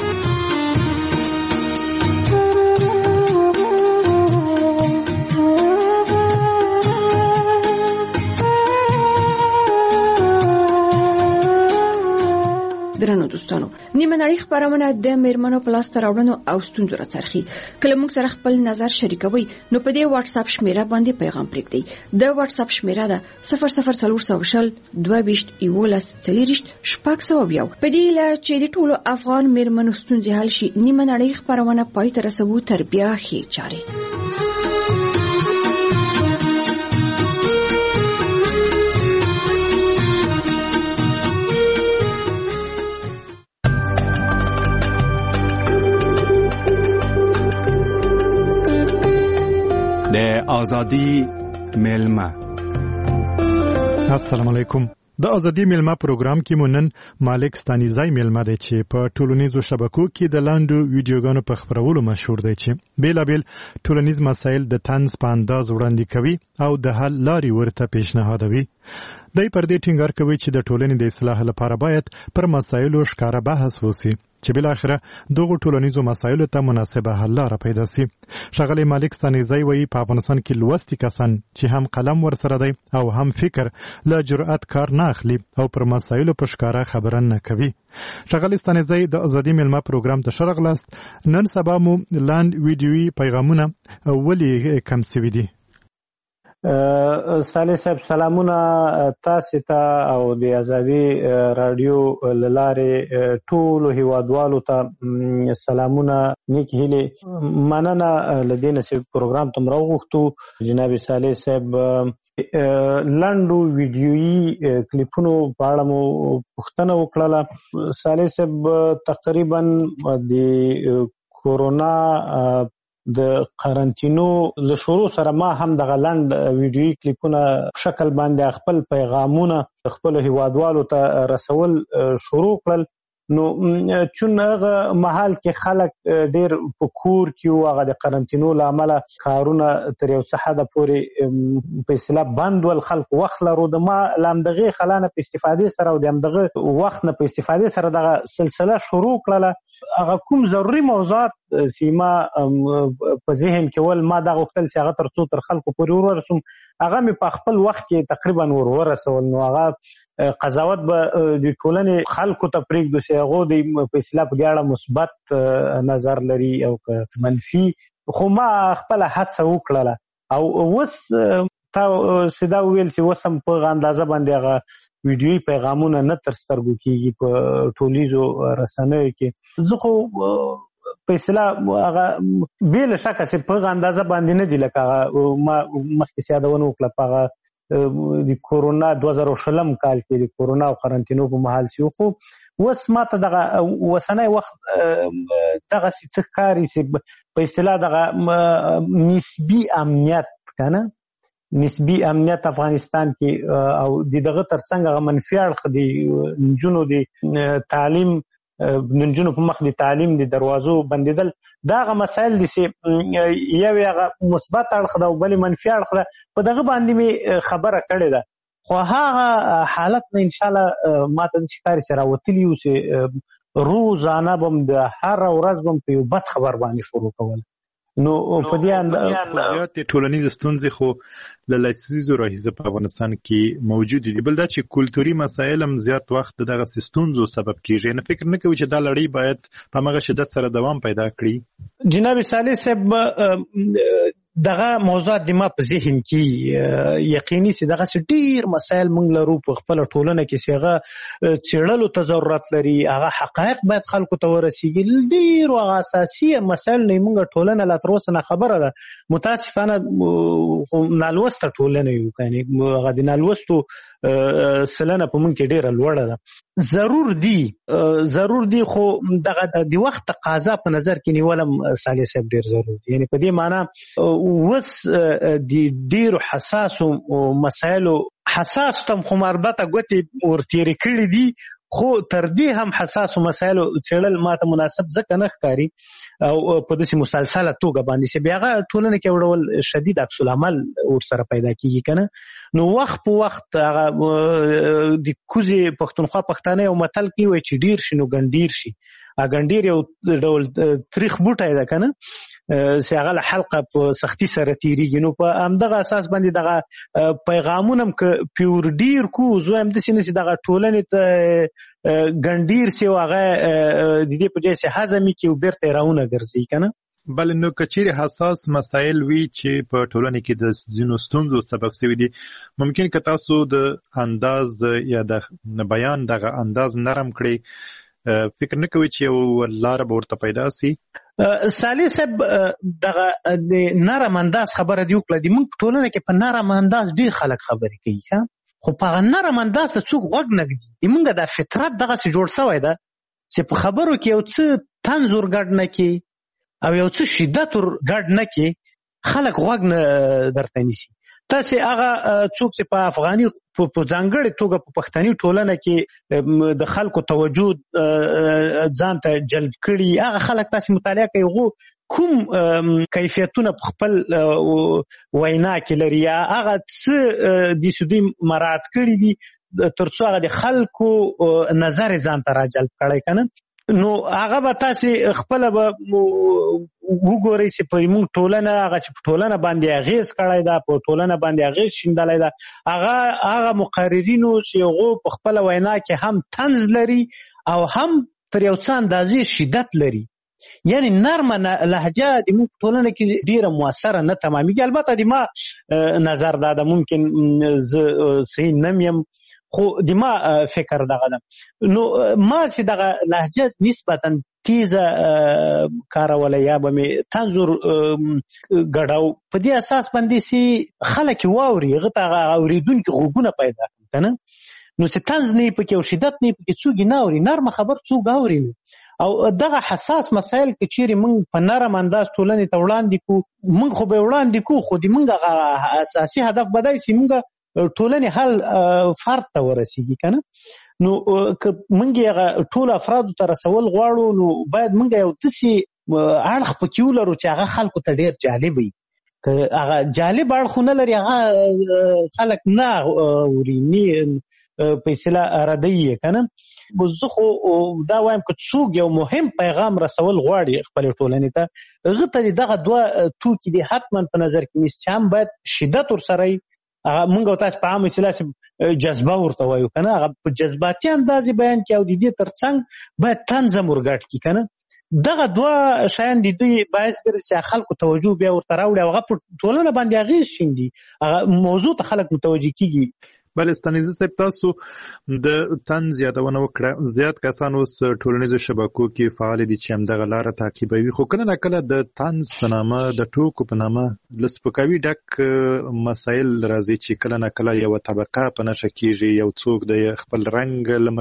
درنو دوستانو، نیمه نړۍ خبرونه د میرمنو په لاس راوړنو او ستونزو راڅرخي. کله موږ سره خپل نظر شریکوي نو په دې واتس اپ شمیره باندې پیغام پرېږدئ. د واتس اپ شمیره ده صفر صفر څلور سوه شل دوه ویشت یولس څلېرویشت شپږ سوه یو. په دې له چې د ټولو افغان میرمنو ستونزې حل شي، نیمه نړۍ خبرونه پای ته رسوو تر بیا ښې چارې. د ازادي میلمه. السلام علیکم. د ازادي میلمه پروګرام کې مونن مالک ستانیزای میلمه دی چې په ټولنیزو شبکو کې د لاندو ویډیوګانو په خبرولو مشهور دی چې بیلابل ټولنیز مسایل د طنز په انداز وړاندې کوي او د حل لارې ورته پیشنهادوي. دای پر دې ټینګار کوي چې د ټولنې د اصلاح لپاره باید پر مسایلو ښکاره بحث وسی چې بل اخره دغه ټولنیزو مسایلو ته مناسبه حل لاره پیدا شي. شغله مالک ستانیزای وایي په افغانستان کې لوستي کسان چې هم قلم ورسره دی او هم فکر له جرأت کار نه اخلي او پر مسایلو په ښکاره خبره نه کوي. شغله ستانیزای د ازادي میلمه پروګرام ته شرغلاست. نن سبا مو لاند ویډیوي پیغامونه ولې کم سوي دي؟ صالح صاحب سلامونه تاسو ته او د ازادي رادیو لاره ټول هیوادوالو ته سلامونه نیک هیله مننه لدینه چې پروګرام تم راغوښتو جناب صالح صاحب لاندو ویډیویي کلیپونو په اړه مو پوښتنه وکړه. صالح صاحب تقریبا د کورونا د قرنټینو له شروع سره ما هم د غلند ویډیویي کلیپونه شکل باندې خپل پیغامونه خپل هیوادوالو ته رسول شروع کړل. نو چون هغه محل کې خلک ډیر په کور کې او هغه د قرنټینو لامل کارونه تر یو څه حد پورې په اصطلاح بند ول، خلک وخت لرو د ما لامدغه خلانه په استفاده سره او دغه وخت نه په استفاده سره دغه سلسله شروع کړله. هغه کوم ضروري موضوعات سیما په ذهن کې ول ما دغه وختل چې هغه تر څو تر خلکو پورې ورسوم هغه مې په خپل وخت کې تقریبا ور ورسول. نو هغه قضاوت به د ټولنې خلکو ته پرېږدو چې هغه د په اصطلاح په دې اړه مثبت نظر لري او منفي، خو ما خپل هڅه وکړله او اوس تا سیدا ویل چې اوس هم په اندازه باندې هغه ویډیویي پیغامونه نه تر سترګو کېږي په ټولیزو رسنیو کې. زه خو په اصطلاح هغه بې له شکه چې په اندازه باندې نه دي لکه ما مخکې یادونه وکړه په هغه د کورونا دوه زره شلم کال کې د کورونا او قرنټینو په مهال شو. خو اوس ماته دغه وسنۍ وخت دغه څه ښکاري چې په اصطلاح دغه نسبي امنیت کنه نسبي امنیت افغانستان کې او دغه ترڅنګ هغه منفي اړخ د نجونو د تعلیم نجونو په مخ د تعلیم د دروازو بندیدل داغه مسایل دي چې یو هغه مثبت اړخ ده او بل منفي اړخ ده. په دغه باندې می خبره کړې ده، خو هغه حالت نه ان شاء الله ماته د شکاري سره وتلی او چې روزانه بم د هر ورځ بم په یو بد خبر باندې شروع کول. نو په دې اندازه د ټولنیز ستونزې خو له لسیزو راهیسې په افغانستان کې موجود دي، بل دا چې کلتوري مسایل هم زیات وخت دغه ستونزو سبب کیږي. نه فکر نه کوي چې دا لړۍ باید په هغه شدت سره دوام پیدا کړي. جناب صالح صاحب دغه موضوعات د ما په ذهن کې یقیني سي دغه ډیر مسایل مونږ لرو په خپل ټولنه کې سیغه چړلو ته ضرورت لري، هغه حقایق باید خلکو ته ورسیږي. ډیر او اساسي مسایل نه مونږ ټولنه لا تر اوسه نه خبره ده. متاسفانه نالوسته ټولنه یو کني هغه د نالوستو سلنه په مونږ کې ډیره لوړه ده. ضرور دی ضرور دی خو دغه د وخت تقاضا په نظر کې نیولم صالح صاحب ډیر ضرور دی. یعنی په دې معنی وس د ډیرو حساسو مسایلو حساس تم خو مربطه ګوتې ورتېرې کړې دي، خو تر دې هم حساسو مسایلو څېړل ماته مناسب ځکه نه ښکاري او په داسې مسلسله توګه باندې چې بیا هغه ټولنه کې یو ډول شدید عکس العمل ورسره پیدا کېږي که نه. نو وخت په وخت هغه د کوزې پښتونخوا پښتانه یو متل کې وایي چې ډیر شي نو ګنډیر شي. ګنډیر یو ډول تریخ بوټی ده که نه چې هغه له حلقه په سختي سره تېرېږي. نو په همدغه اساس باندې دغه پیغامونه هم که پیور ډیر کو زه هم داسې نه چې دغه ټولنې ته ګنډیر سي او هغه د دې په ځای چې هضمي کړي او بیرته یې راونه ګرځي که نه. بل نو کچیر حساس مسایل وی چې په ټولنه کې د ځینو ستونزو سبب شوي دي، ممکن که تاسو د انداز یا د بیان دغه انداز نرم کړئ، فکر نه کوي چې یو لاره به ورته پیدا سي؟ صالح صاحب دغه د نرم انداز خبره دی وکړه. د موږ ټولنه کې په نرم انداز ډیر خلک خبرې کوي، خو په نرم انداز ته څوک غوږ نه ږدي. موږ د فطرت دغه څه جوړ شوی ده چې په خبرو کې یو څه طنز ور ګډ نه کړي او یو څه شدت ور ګډ نه کړي، خلک غوږ نه درته نیسي. تاسې هغه څوک چې په افغاني په ځانګړې توګه په پښتني ټولنه کې د خلکو توجه ځان ته جلب کړي، هغه خلک تاسې مطالعه کوي هغو کوم کیفیتونه په خپل وینا کې لري یا هغه څه د سودي مراعات کړي دي تر څو هغه د خلکو نظر ځان ته راجلب کړی که نه. نو هغه به تاسې خپله به وګورئ چې په موږ ټولنه هغه چې په ټولنه باندې اغېز کړی ده، په ټولنه باندې اغېز شیندلی ده، هغه هغه مقررینو چې هغو په خپله وینا کې هم طنز لري او هم تر یو څه اندازې شدت لري. یعنی نرمه لهجه د موږ ټولنه کې ډیره موثره نه تمامېږي. البته د ما نظر دا ده، ممکن زه صحیح نم یم، خو د ما فکر دغه ده. نو ما چې دغه لهجه نسبتا تیزه کاروله یا به مې طنز ګډاو، په دې اساس باندې چې خلک واوري، هغه ته اورېدونکي غوږونه پیدا کړي که نه. نو چې طنز نه پکې او شدت نه پکې څوک نه اوري، نرمه خبر څوک اوري. او دغه حساس مسایل که چیرې موږ په نرم انداز ټولنې ته وړاندې کوو، موږ خو به وړاندې کوو، خو د موږ هغه اساسي هدف به دی چې موږ ټولنې حل فرد ته ورسېږي که نه. نو که موږ هغه ټولو افرادو ته رسول غواړو، نو باید موږ یو داسې اړخ پکې ولرو چې هغه خلکو ته ډېر جالب وي. که هغه جالب اړخ ونه لري، هغه خلک نه اوري، نه په اصطلاح ردی یې که نه. زه خو دا وایم که څوک یو مهم پیغام رسول غواړي خپلې ټولنې ته، هغه ته دغه دوه توکي دي حتما په نظر کې نیسي چې هم باید شدت ورسره وي، هغه موږ او تاسو په عامه اصطلاح جذبه ورته وایو که نه، هغه په جذباتي اندازې بیان کړي، او د دې تر څنګ باید طنز هم ورګډ کړي که نه. دغه دوه شیان د دوی باعث ګرځي چې خلکو توجه بیا ورته راوړي، او هغه په ټولنه باندې اغېز شیندي، هغه موضوع ته خلک متوجه کېږي. بله ستانیزه صاحب، تاسو د طنز یادونه وکړه. زیات کسان اوس ټولنیزو شبکو کې فعال دي چې همدغه لاره تعقیبوي، خو کله نه کله د طنز په نامه، د ټوکو په نامه له سپکاوي ډک مسایل راځي چې کله نه کله یوه طبقه په نښه کېږي، یو څوک د خپل رنګ له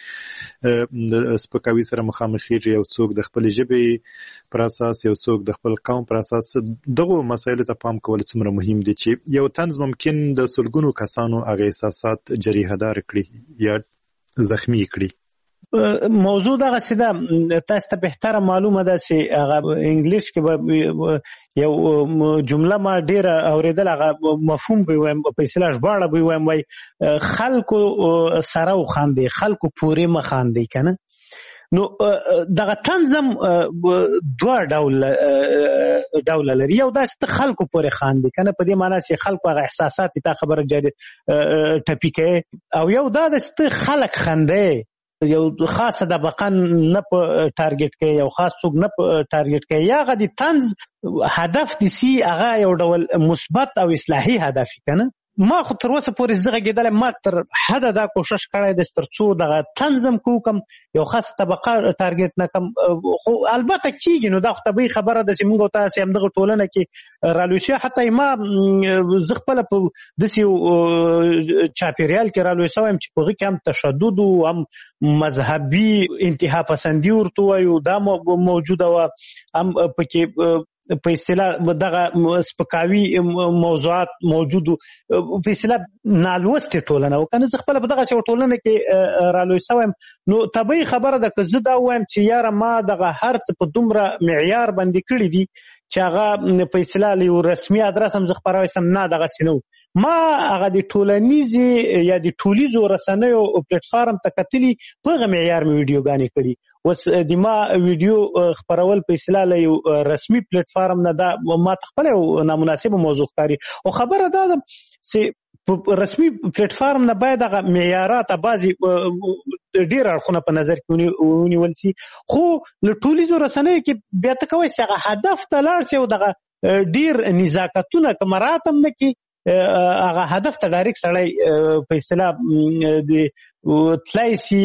مخې د سپکاوي سره مخامخېږي، یو څوک د خپلې ژبې پر اساس، یو څوک د خپل قوم پر اساس. دغو مسایلو ته پام کول څومره مهم دي چې یو طنز ممکن د سلګونو کسانو هغه احساسات جریحه دار کړي یا زخمی کړي. موضوع دغه څه ده، تاسو ته بهتره معلومه ده چې هغه انګلیش کې به یو جمله ما ډیره اوریدل، هغه مفهوم به وایم په اصطلاح ژباړه به وایم، وای خلکو سره وخاندي، خلکو پورې مخاندي که نه. نو دغه طنز هم دوه ډوله ډوله لري. یو داسې ته خلکو پورې خاندي که نه، په دې معنی چې خلکو هغه احساسات تا خبره جاري ټپي کوي، او یو دا داسې ته خلک خندي، یو خاصه طبقه نه په ټارګټ کوي، یو خاص څوک نه په ټارګټ کوي. یا هغه د طنز هدف دي سي هغه یو ډول مثبت او اصلاحي هدف که نه. ما خو تر اوسه پورې زه غږېدلی، ما تر حده دا کوشش کړی دی تر څو دغه طنز هم کوم، یو خاصه طبقه ټارګټ نه کم. خو البته کېږي، نو دا خو طبیعي خبره ده چې موږ او تاسې همدغه ټولنه کې رالوی شوي. حتی ما زه خپله په داسې یو چاپېریال کې رالوی شوی یم چې په هغې کې هم تشدد و، هم مذهبي انتها پسندي ورته وایو دا موجوده وه، هم پکې په اصطلاح دغه سپکاوي موضوعات موجود و، په اصطلاح نالوستې ټولنه و که نه. زه خپله په دغسې ټولنه کې رالوی شوی یم، نو طبیعي خبره ده که زه دا ووایم چې یاره ما دغه هر څه په دومره معیار باندې کړي دي چې هغه په اصطلاح له یو رسمي ادرس هم زه خپروی سم، نه دغسې نه و. ما هغه د ټولنیزې یا د ټولیزو رسنیو پلیټفارم ته کتلي، په هغه معیار مې ویډیوګانې کړي. اوس د ما ویډیو خپرول په اصطلاح له یو رسمي پلیټفارم نه، دا ما ته خپله یو نامناسبه موضوع ښکاري. او خبره دا ده چې په رسمي پلیټفارم نه باید هغه معیارات بعضې ډېر اړخونه په نظر کې ونیول سي، خو له ټولیزو رسنیو کې بیا ته کوی چې هغه هدف ته لاړ سي او دغه ډېر نزاکتونه که مراعات هم نه کړي، هغه هدف ته ډایرکټ سړی په اصطلاح د تللی سي،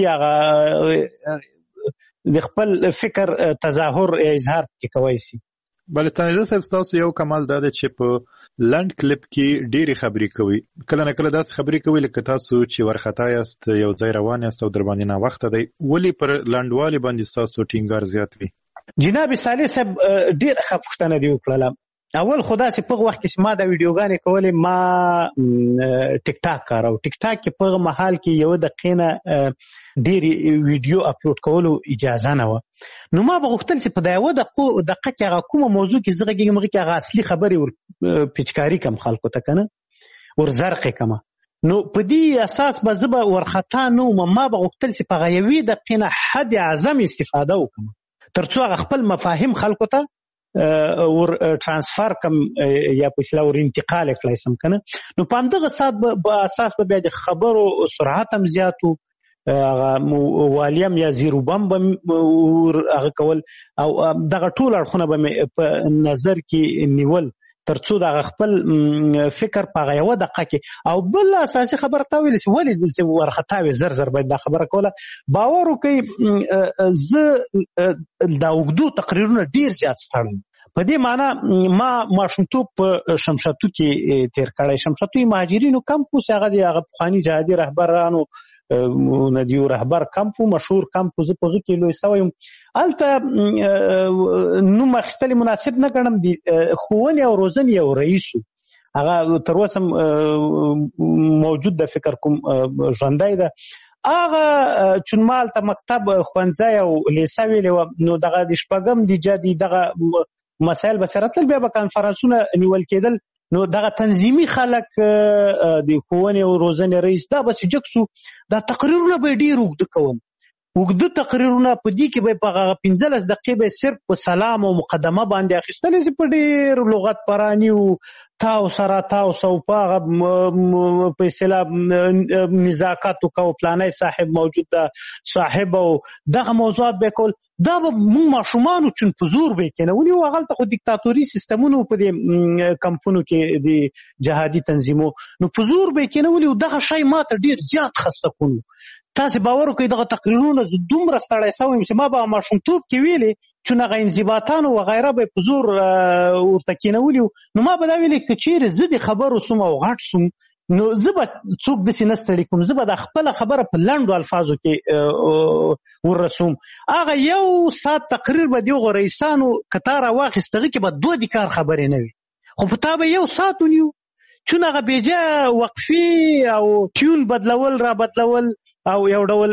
هغه د خپل فکر تظاهر یا اظهار کې کوی سي. بله ستانیزه صاحب، ستاسو یو کمال دا ده چې په لنډ کلیپ کې ډېرې خبرې کوئ، کله نه کله داسې خبرې کوئ لکه تاسو چې وارخطا یاست، یو ځای روان یاست او در باندې ناوخته دی. ولې پر لنډوالي باندې ستاسو ټینګار زیات وي؟ جناب صالح صاحب ډېره ښه پوښتنه دې وکړله. اول خو داسې په هغه وخت کې چې ما دا ویډیوګانې کولې، ما ټیک ټاک کارو. ټیک ټاک کې په هغه مهال کې یوه دقیقې نه ډېرې ویډیو اپلوډ کولو اجازه نه وه. نو ما به غوښتل چې په دا یوه دقیقه کې هغه کومه موضوع کې زه غږېږم، هغې کې هغه اصلي خبرې ور پیچکاري کړم خلکو ته، که نه ور زرقې کړمه. نو په دې اساس به زه به ورخطا نه وم. ما به غوښتل چې په هغه یوې دقیقې نه حد اعظم استفاده وکړم تر څو هغه خپل مفاهیم خلکو ته ور ترانسفر کم یا په اصطلاح ور انتقال کړای سم، که نه. نو په همدغه اساس به اساس به بیا د خبرو سرعت هم زیات و، هغه والیم یا زیرو بم به هغه کول او دغه ټول اړخونه به په نظر کې نیول ترڅو د خپل فکر په یو دقیقه کې او بل اساسي خبره تا ویل چې ولې ورختاوي زر زر باید د خبره کوله باور وکي ز دا وګدو تقریرونه ډیر زیات ستړم په دې معنی ما ماشومتوب په شمشاتو کې تیر کړی شمشاتو مهاجرینو کمپوس هغه د هغه پخواني جهادي رهبرانو ندیو رهبر کمپو مشهور کمپو زه په کې لوی سویم الته نو مخستل مناسب نه ګڼم دي ښوونې او روزنې یو رئیس هغه تر اوسه موجود د فکر کوم ژوندی ده هغه چونمال ته مکتب ښوونځی او لیسه ویلې وه نو دغه د شپږم د جدي دغه مسایل به سره تل بیا به کنفرانسونه نیول کېدل نو دغه تنظیمي خلک د ښوونې او روزنې رئیس دا به چې جګ سو دا تقریرونه به یې ډېر اوږده کوم اوږده تقریرونه په دې کې به په هغه پنځلس دقیقې به صرف په سلام او مقدمه باندې اخیستلی چې په ډېر لغت پراني و تاو سره تاو سو په هغه په اصطلاح نزاکت وکړو پلانی صاحب موجود ده صاحب او دغه موضوعات به کول دا به موږ ماشومانو چون په زور به یې کېنولي و هغلته خو دیکتاتوري سیستمونو په دې کمپونو کې د جهادي تنظیمو نو په زور به یې کېنولي و دغه شی ما ته ډېر زیات خسته کړو تاسې باور وکړئ دغه تقریرونه زه دومره ستړی سوی یم چې ما به ماشومتوب کې ویلې چون هغه انضباطانو وغیره به په زور ورته کېنولي نو ما به دا ویلې که چیرې زه د خبرو سوم او غټ سوم نو زه به څوک داسې نه ستړي کوم زه به د خپله خبره په لنډو الفاظو کې ورسوم هغه یو ساعت تقریر به د هغو رئیسانو که تا راواخیست هغې کې به دوه د کار خبرې نه وي خو په تا به یو ساعت ونیو چون هغه بیجا وقفي او ټیون بدلول را بدلول او یو ډول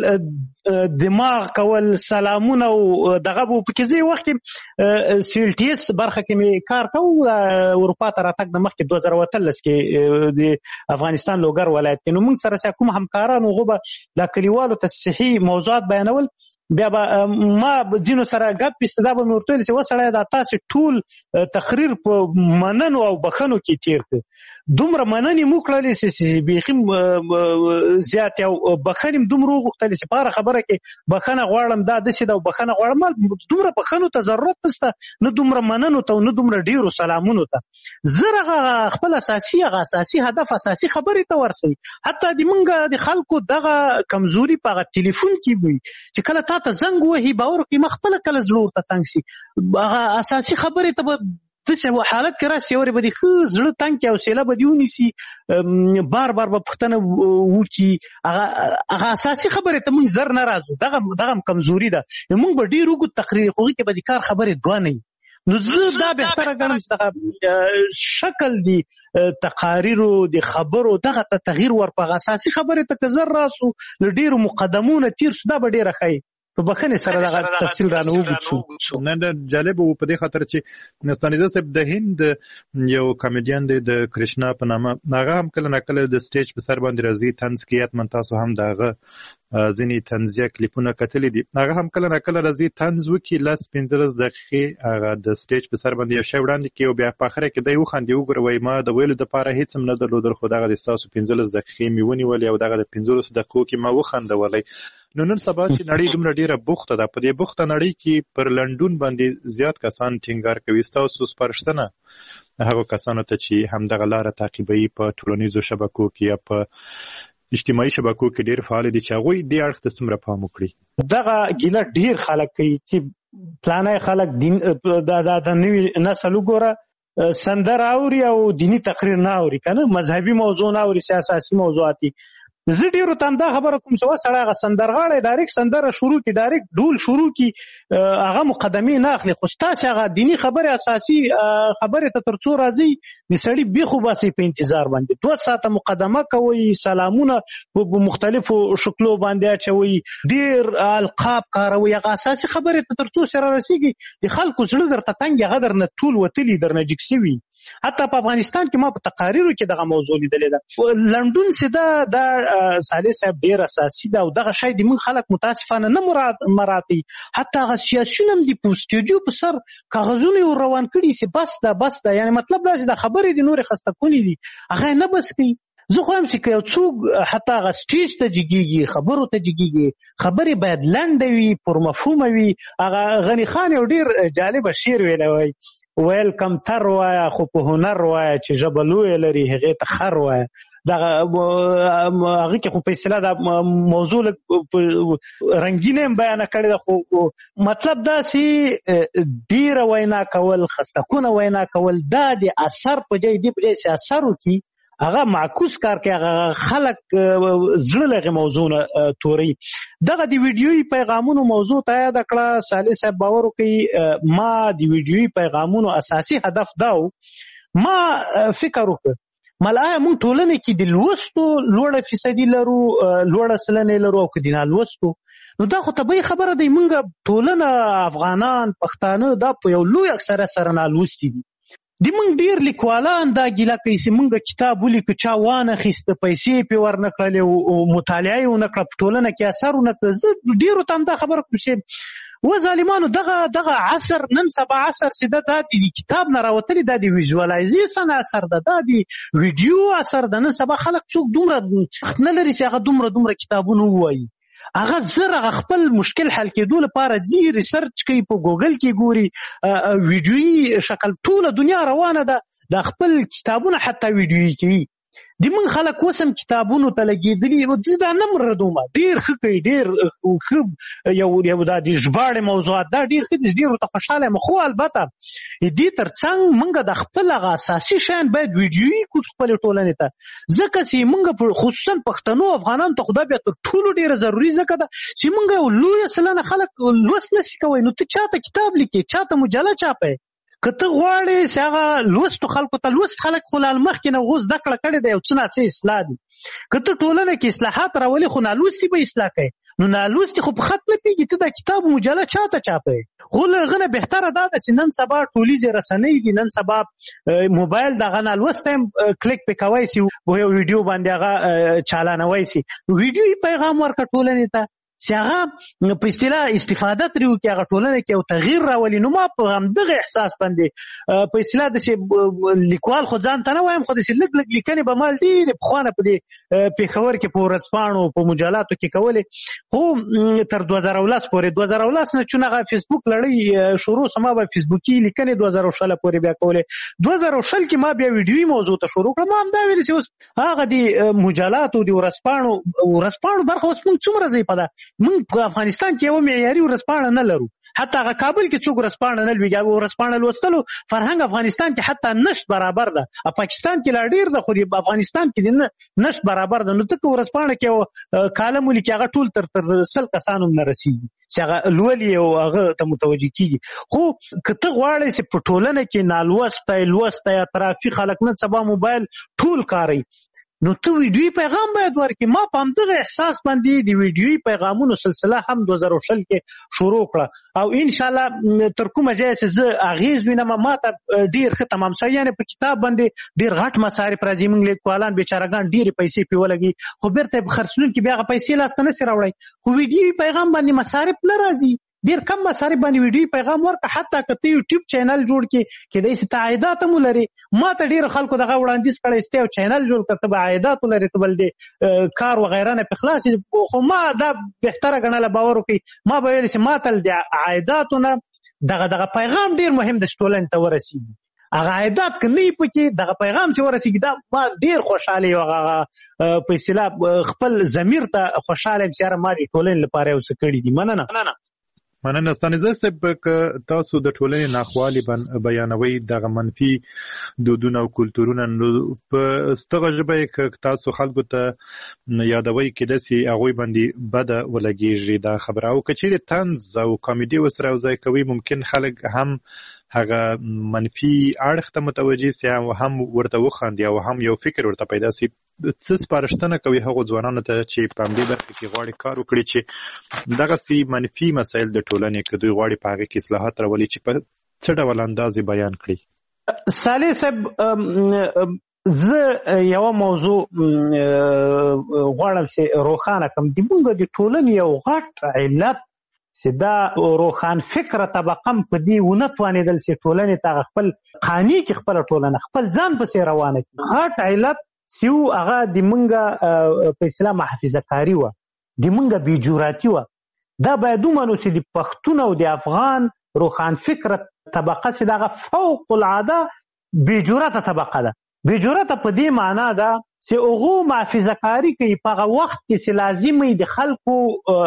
دماغ کول سلامونه او دغه به پکې زه وخت کې سی ال ټي اس برخه کې مې کار کوم اروپا ته راتګ د مخکې دوه زره اتلس کې د افغانستان لوګر ولایت کې نو موږ سره چې کوم همکاران هغو به دا کلیوالو ته صحي موضوعات بیانول بیا به ما ځینو سره ګپ پیسته دا به مې ورته ویل چې وسړی دا تاسې ټول تقریر په مننو او بخښنو کې تېر کړ دومره مننې مو کړلې چې بیخي زیات او بخښنې م دومره وغوښتلې چې په هره خبره کې بخښنه غواړم دا داسې ده او بخښنه غواړم دومره بخښنو ته ضرورت نشته نه دومره مننو ته او نه دومره ډېرو سلامونو ته زه هغه خپل اساسي هغه اساسي هدف اساسي خبرې ته ورسوي حتی د موږ د خلکو دغه کمزوري په هغه ټلیفون کې وي چې کله تا ته زنګ وهي باور وکړي ما خپله کله زړه ورته تنګ شي هغه اساسي خبرې ته به داسې حالت کې راسي اورې به دې ښه زړه تنګ کړي حوصله به دې ونیسي بار بار به پوښتنه وکړي هغه اساسي خبرې ته موږ زر نه راځو دغه دغه کمزوري ده موږ به ډېر اوږد تقریر خو هغې کې به د کار خبرې دوه نه وي نو زه دا بهتره ګڼم چې دغه شکل دی تقاریرو د خبرو دغه ته تغییر ورپه هغه اساسي خبرې ته که زر راسو له ډېرو مقدمونه تېر سو دا به ډېره ښایي په بخښنې سره دغه تفصیل رانه وګورو نه نه جالب و په دې خاطر چې نستانیزه صاحب د هند یو کامیډین دی د کرشنا په نامه هغه هم کله نه کله د سټیج په سر باندې راځي طنز کوي حتما تاسو هم د هغه ځینې طنزیه کلیپونه کتلي دي هغه هم کله نه کله راځي طنز وکړي لس پنځلس دقیقې هغه د سټیج په سر باندې یو شی وړاندې کوي او بیا په اخره کې دی وخاندي وګوره وایي ما د ویلو دپاره هېڅ هم نه درلودل خو دغه د ستاسو پنځلس دقیقې مې ونیولې او دغه د پنځلسو دقیقو کې ما وخندولی نو نن سبا چې نړۍ دومره ډیره بوخته ده په دې بوخته نړۍ کې پر لنډون باندې زیات کسان ټینګار کوي ستاسو سپارښتنه هغو کسانو ته چې همدغه لاره تعقیبوي په ټولنیزو شبکو کې یا په اجتماعي شبکو کې ډیر فعال دي چې هغوی دې اړخ ته څومره پام وکړي دغه ګیله ډیر خلک کوي چې پلانای خلک دین د نوي نسل وګوره سندره اوري او دینی تقریر نه اوري کنه مذهبي موضوع نه اوري سیاسي موضوعاتي زه ډیرو ته همدا خبره کوم چې وسړی هغه سندرغاړی ډایرکټ سندره شروع کړي ډایرکټ ډول شروع کړي هغه مقدمې نه اخلي خو ستاسې هغه دیني خبرې اساسي خبرې ته تر څو راځي د سړي بیخ وباسئ په انتظار باندې دوه ساعته مقدمه کوئ سلامونه په مختلفو شکلو باندې اچوئ ډیر القاب کاروئ هغه اساسي خبرې ته تر څو سره رسېږي د خلکو زړه درته تنګ هغه درنه ټول وتلي درنه جګ سوي حتی په افغانستان کې ما په تقاریرو کې دغه موضوع لیدلې ده لنډون سیده دا صالح صاحب ډیر اساسي ده او دغه شی د موږ خلک متاسفانه نه مراعاتوي حتی هغه سیاسیون هم د په سټیجو په سر کاغذونه یې روان کړي چې بس ده بس ده یعنې مطلب دا چې دا خبرې د نورې خسته کونې دي هغه یې نه بس کوي زه خو هم چې یو څوک حتی هغه سټیج ته جګېږي خبرو ته جګېږي خبرې باید لنډه وي پر مفهومه وي. هغه غني خان یو ډېر جالبه شعر ویلی وایي ویل کمتر وایه خو په هنر وایه چې ژبه لویه لري هغې ته خر وایه. دغه هغه کې خو په اصطلاح دا موضوع رنګینه هم بیانه کړې ده خو مطلب دا چې ډېره وینا کول خستکونه وینا کول دا د اثر په ځای دې په ځای چې اثر وکړي هغه معکوس کار کوي هغه خلک زړه له هغې موضوع نه توري. دغه د ویډیوي پیغامونو موضوع ته یاده کړه صالح صاحب باور وکړي ما د ویډیوي پیغامونو اساسي هدف دا و ما فکر وکړ مل آیا موږ ټولنې کې د لوستو لوړه فیصدي لرو لوړه سلنې لرو او که د نالوستو نو دا خو طبیعي خبره دی موږ ټولنه افغانان پښتانه دا په یو لوی اکثریت سره نالوستي دي. د موږ ډېر لیکوالان دا ګیله کوي چې موږ کتاب ولیکو چا وانخیسته پیسې پرې ورنه کړلې او مطالعه یې ونه کړه په ټولنه کې اثر ونه کړه. زه ډېرو ته هم دا خبره کوم چې و ظالمانو دغه دغه عصر نن سبا عصر چې دا د کتاب نه راوتلی دا د ویژوالایزیشن اثر ده دا د ویډیو اثر ده. نن سبا خلک څوک دومره وخت نه لري چې هغه دومره دومره کتابونه ووایي هغه زر هغه خپل مشکل حل کېدو لپاره ځي ریسرچ کوي په ګوګل کې ګوري ویډیوي شکل ټوله دنیا روانه ده دا خپل کتابونه حتی ویډیوي کوي. د موږ خلک اوس هم کتابونو ته لګېدلي دا نه مردومه ډېر ښه کوي ډېر ښه یو یو دا د ژباړې موضوعات دا ډېر ښه دي ډېرو ته خوشحاله یم خو البته دې تر څنګ موږ د خپل هغه اساسي شیان باید ویډیوي کړو خپلې ټولنې ته ځکه چې موږ خصوصا پښتنو افغانانو ته خو دا بیا تر ټولو ډېره ضروري ځکه ده چې موږ یو لویه سلنه خلک لوست نشي کوی نو ته چا ته کتاب لیکې چا ته مجله چاپی که ته غواړې چې هغه لوستو خلکو ته لوست خلک خو لا مخکې نه اوس زده کړه کړې ده یو څه ناڅه اصلاح دي که ته ټولنه کې اصلاحات راولې خو نالوستي به اصلاح کوي نو نالوستي خو په خط نه پوهېږي ته دا کتاب مجله چا ته چاپوې خو له هغه نه بهتره دا ده چې نن سبا ټولیزې رسنۍ دي نن سبا موبایل دغه نالوستی هم کلیک پې کوی سي په یو ویډیو باندې هغه چالانوی سي ویډیوي پیغام ورکړه ټولنې ته چې هغه په اصطلاح استفاده ترې وکړي هغه ټولنه کې یو تغییر راولي. نو ما په همدغه احساس باندې په اصطلاح داسې لیکوال خو ځان ته نه وایم خو داسې لږ لږ لیکنې به ما ډېرې پخوانه په دې پېښور کې په ورځپاڼو په مجلاتو کې کولې خو تر دوه زره ولس پورې دوه زره ولس نه چون هغه فیسبوک لړۍ شروع سه ما به فیسبوکي لیکنې دوه زره شل پورې بیا کولې دوه زره شل کې ما بیا ویډیوي موضوع ته شروع کړم. ما همدا ویلې چې اوس هغه د مجلاتو د ورځپاڼو ورځپاڼو برخه اوس موږ څومره ځای په ده موږ په افغانستان کې یو معیاري ورځپاڼه نه لرو حتی هغه کابل کې څوک ورځپاڼه نه لوي ورځپاڼه لوستلو فرهنګ افغانستان کې حتی نشت برابر ده پاکستان کې لا ډېر ده خو د افغانستان کې نشت برابر ده. نو ته که ورځپاڼه کې یو کالم ولیکې هغه ټول تر تر سل کسانو هم نه رسېږي چې هغه لولي او هغه ته متوجه کېږي. خو که ته غواړې چې په ټولنه کې نالوستی لوستی اطرافي خلک نن سبا موبایل ټول کاروي نو ته ویډیوي پیغام باید ورکړې. ما په همدغه احساس باندې د ویډیوي پیغامونو سلسله هم دوه زره شل کې شروع کړه او انشاءالله تر کومه ځایه چې زه اغېز وینم ما ته ډېر ښه تمام شوی یعنې په کتاب باندې ډېر غټ مصارف راځي موږ لیکوالان بیچارهګان ډېرې پیسې پرې ولګي خو بیرته یې په خرڅلونکي بیا هغه پیسې لاسته نسي راوړی خو ویډیوي پیغام باندې مصارف نه راځي ډېر کم مصارف باندې ویډیوي پیغام ورکړه حتی که ته یوټیوب چینل جوړ کړې کیدای شي ته عایدات هم ولرې. ما ته ډېرو خلکو دغه وړاندیز کړی چې ته یو چینل جوړ کړه ته به عایدات ولرې ته بل د کار وغیره نه پرې خلاص خو ما دا بهتره ګڼله باور وکړئ ما به ویل چې ما ته د عایداتو نه دغه دغه پیغام ډېر مهم دی چې ټولنې ته ورسېږي هغه عایدات که نه وي پکې دغه پیغام چې ورسېږي دا ما ډېر خوشحاله یم هغه په اصطلاح خپل ضمیر ته خوشحاله یم چې یاره ما د ټولنې لپاره یو څه کړي دي. مننه مننه ستانیزه صاحب که تاسو د ټولنې ناخوالې بیانوي دغه منفي دودونه او کلتورونه نو په ستغه ژبه که تاسو خلکو ته یادوي کېدای شي هغوی باندې بده ولګېږي دا خبره او که چیرې طنز او کامیډي ورسره یوځای کوي ممکن خلک هم هغه منفي اړخ ته متوجه سي او هم ورته وخاندي او هم یو فکر ورته پیدا سي څه سپارښتنه کوي هغو ځوانانو ته چې په همدې برخه کې غواړي کار وکړي چې دغسې منفي مسایل د ټولنې که دوی غواړي په هغې کې اصلاحات راولي چې په څه ډول انداز یې بیان کړي. صالح صاحب زه یوه موضوع غواړم چې روښانه کړم د موږ د ټولنې یو غټ علت چې دا روښان فکره طبقه هم په دې ونه توانېدل چې ټولنې ته خپل قانع کړي خپله ټولنه خپل ځان پسې روانه کړي. غټ علت سیو هغه د منګه په اصطلاح محافظه کاری و د منګه بې جرأتي و. دا باید ومنو چې د پښتون او د افغان روښان فکره طبقه چې دغه فوق العاده بې جرأته طبقه ده. بې جرأته په دې معنا ده چې هغو محافظه کاري کوي په هغه وخت کې چې لازم وي د خلکو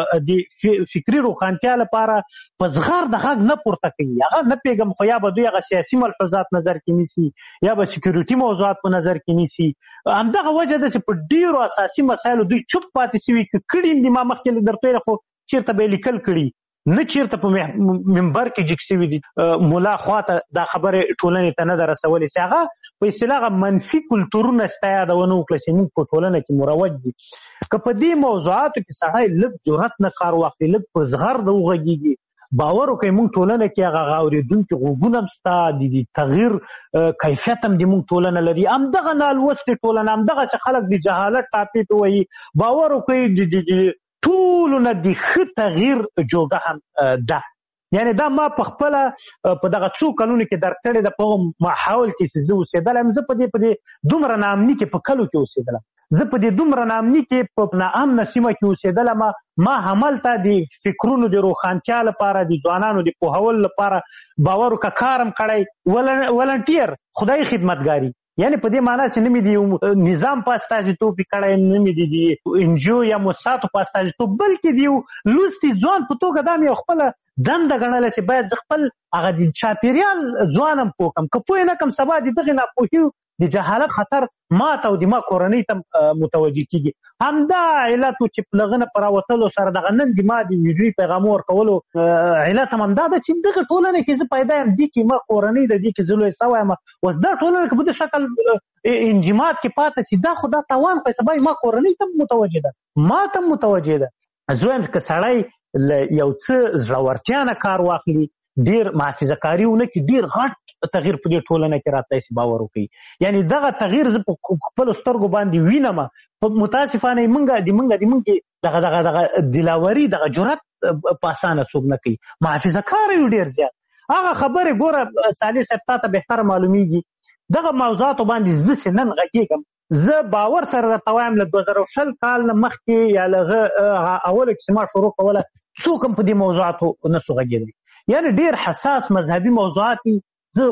د فکري روښانتیا لپاره په زغر د غږ نه پورته کوي. هغه نه پوهېږم خو یا به دوی هغه سیاسي ملحوظات نظر کې نیسي یا به سکیورټي موضوعات په نظر کې نیسي. همدغه وجه ده چې په ډېرو اساسي مسایلو دوی چوپ پاتې شوي. که کړي دي ما مخکې درته ویل خو چېرته به یې لیکل کړي نه چېرته په منبر کې جګ شوي دي. ملا خواته دا خبرې ټولنې ته نه ده رسولې چې هغه په اصطلاح منفي کلتورونه ستا یادونه وکړه چې موږ په ټولنه کې مروج دي. که په دې موضوعاتو کې سړی لږ جرأت نه کار واخلي لږ په زغر د وغږېږي باور وکړئ موږ ټولنه کې هغه اورېدونکي غوږونه هم شته د تغییر کیفیت هم د موږ ټولنه لري. همدغه نالوستې ټولنه همدغه چې خلک د جهالت ټاپې ته وایي باور وکړئ ټولو نه د ښه تغییر جوګه هم ده. یعنی دا ما په خپله په دغه څو کلونو کې درک کړې ده. په هغه ماحول کې چې زه اوسېدلی یم زه په دې په دې دومره ناامني کې په کلو کې اوسېدلم زه په دې دومره ناامني کې په ناامنه سیمه کې اوسېدلم. ما هملته د فکرونو د روښانتیا لپاره د ځوانانو د پوهولو لپاره باور وکړه کار هم کړی ولنټیر خدای خدمتګاري. یعنی په دې معنا چې نه مې د نظام په استازیتوب یې کړی نه مې د انجیو یا موسساتو په استازیتوب بلکې د یو لوستي ځوان په توګه دا مې خپله دنده ګڼله چې باید زه خپل هغه د چاپېریال ځوان هم پوه کړم. که پوه نه کړم سبا د دغې ناپوهي د جهالت خطر ما ته او د ما کورنۍ ته متوجه کېږي. همدا علت و چې په هغه نه په راوتلو سره دغه نن د ما د ویډیوي پیغامو ورکولو علت هم همدا ده چې دغه ټولنه کې زه پیدا یم دې کې ما کورنۍ د دې کې زه لوی سوی یم. اوس دا ټولنه که په دې شکل انجماد کې پاتې شي دا خو دا تاوان خو سبا ما کورنۍ ته متوجه ده ما ته متوجه ده. زه وایم که سړی له یو څه زړورتیا نه کار واخلي ډېر محافظه کاري ونه کړي ډېر غټ تغییر په دې ټولنه کې راتلی شي باور وکړي. یعنی دغه تغییر زه په خپلو سترګو باندې وینم. متاسفانه موږ د موږ د موږ دغه دغه دغه دلاوري دغه جرأت په اسانه څوک نه کوي. محافظه کار یو ډېر زیات. هغه خبرې ګوره صالح صاحب تا ته بهتره معلومیږي دغه موضوعاتو باندې زه چې نن غږېږم زه باور سره درته وایم له دوه زره شل کال نه مخکې یا له هغه اولو کې چې ما شروع کوله څوک هم په دې موضوعاتو نه سو غږېدلی. یعنې ډېر حساس مذهبي موضوعات دي.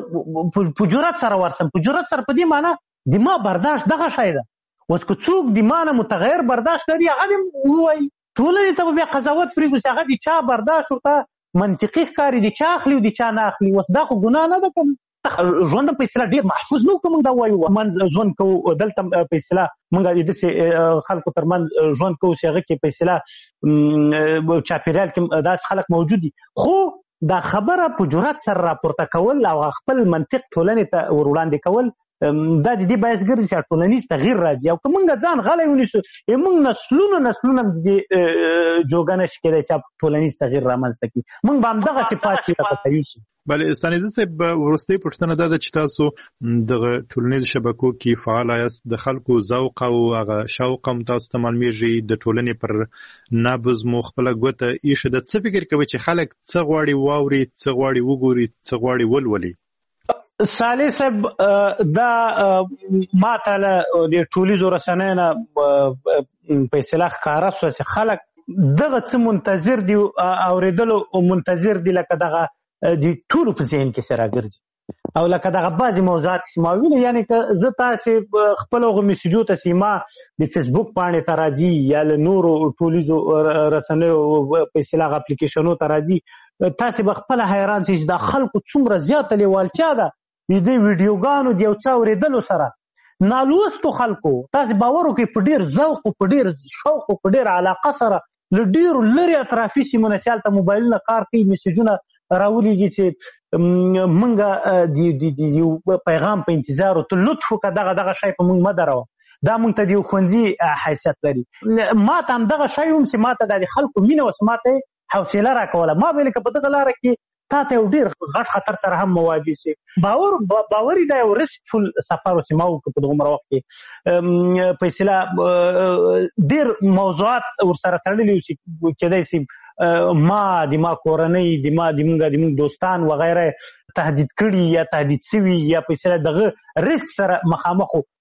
زه په جرأت سره ورسم په جرأت سره په دې معنا د ما برداشت دغه شی ده. اوس که څوک د ما نه متغیر برداشت لري هغه دې ووایي ټولنې ته به بیا قضاوت پرېږدو چې هغه د چا برداشت ورته منطقي ښکاري د چا اخلي او د چا نه اخلي. اوس دا خو ګناه نه ده که ژوند په اصطلاح ډېر محفوظ نه وو که موږ دا ووایو منځ ژوند کوو دلته په اصطلاح موږ د داسې خلکو تر منځ ژوند کوو چې هغه کې په اصطلاح چاپېریال کې داسې خلک موجود دي. خو دا خبره په جرأت سره راپورته کول او خپل منطق ټولنې ته ور وړاندې کول دا د دې باعث ګرځي چې ټولنیز تغییر راځي. او که موږ ځان غلی ونیسو موږ نسلونه نسلونه د دې جوګه نشي کېدی چې ټولنیز تغییر رامنځته کړي. موږ به همدغسې پاتې راته یوسو. بله ستانیزه صاحب وروستۍ پوښتنه دا ده چې تاسو دغه ټولنیزو شبکو کې فعال یاست د خلکو ذوق او هغه شوق هم تاسو ته معلومیږي د ټولنې پر نبض مو خپله ګوته ایښې ده. څه فکر کوئ چې خلک څه غواړي واوري څه غواړي وګوري څه غواړي ولولي؟ صالح صاحب دا ما ته له د ټولیزو رسنیو نه په اصطلاح ښکاره شوه چې خلک دغه څه منتظر دي اورېدلو منتظر دي لکه دغه د ټولو په ذهن کې چې راګرځي او لکه دغه بعضې موضوعات چې ما ویني. یعنې که زه تاسې خپلو هغو میسجو ته چې ما د فیسبوک پاڼې ته راځي یا له نورو ټولیزو رسنیو په اصطلاح اپلیکیشنو ته راځي تاسې به خپله حیران شئ چې دا خلکو څومره زیاته لیوالتیا ده د دې ویډیوګانو د یو څه اورېدلو سره نالوستو خلکو تاسې باور وکړئ په ډېر ذوق او په ډېر شوق او په ډېر علاقه سره له ډېرو لرې اطرافي سیمو نه چې هلته موبایلونه کار کوي میسجونه راولیږي چې موږ د یو پیغام په انتظار ته لطف وکړه دغه دغه شی په موږ مه دروه دا موږ ته د یو ښوونځي حیثیت لري. ما ته همدغه شی هم چې ما ته دا د خلکو مینه وه چې ما ته حوصله راکوله. ما ویل که په دغه لاره کې تا ته یو ډېر غټ خطر سره هم مواجه شي. باور باوري دا یو ریسکفل سفر و چې ما وکړو په دغومره وخت کې په اصطلاح ډېر موضوعات ورسره تړلي وو چې کېدی شي ما د ما کورنۍ د ما د موږ د موږ دوستان وغیره تهدید کړي یا تهدید شوي یا په اصطلاح دغه ریسک سره مخامخ وو.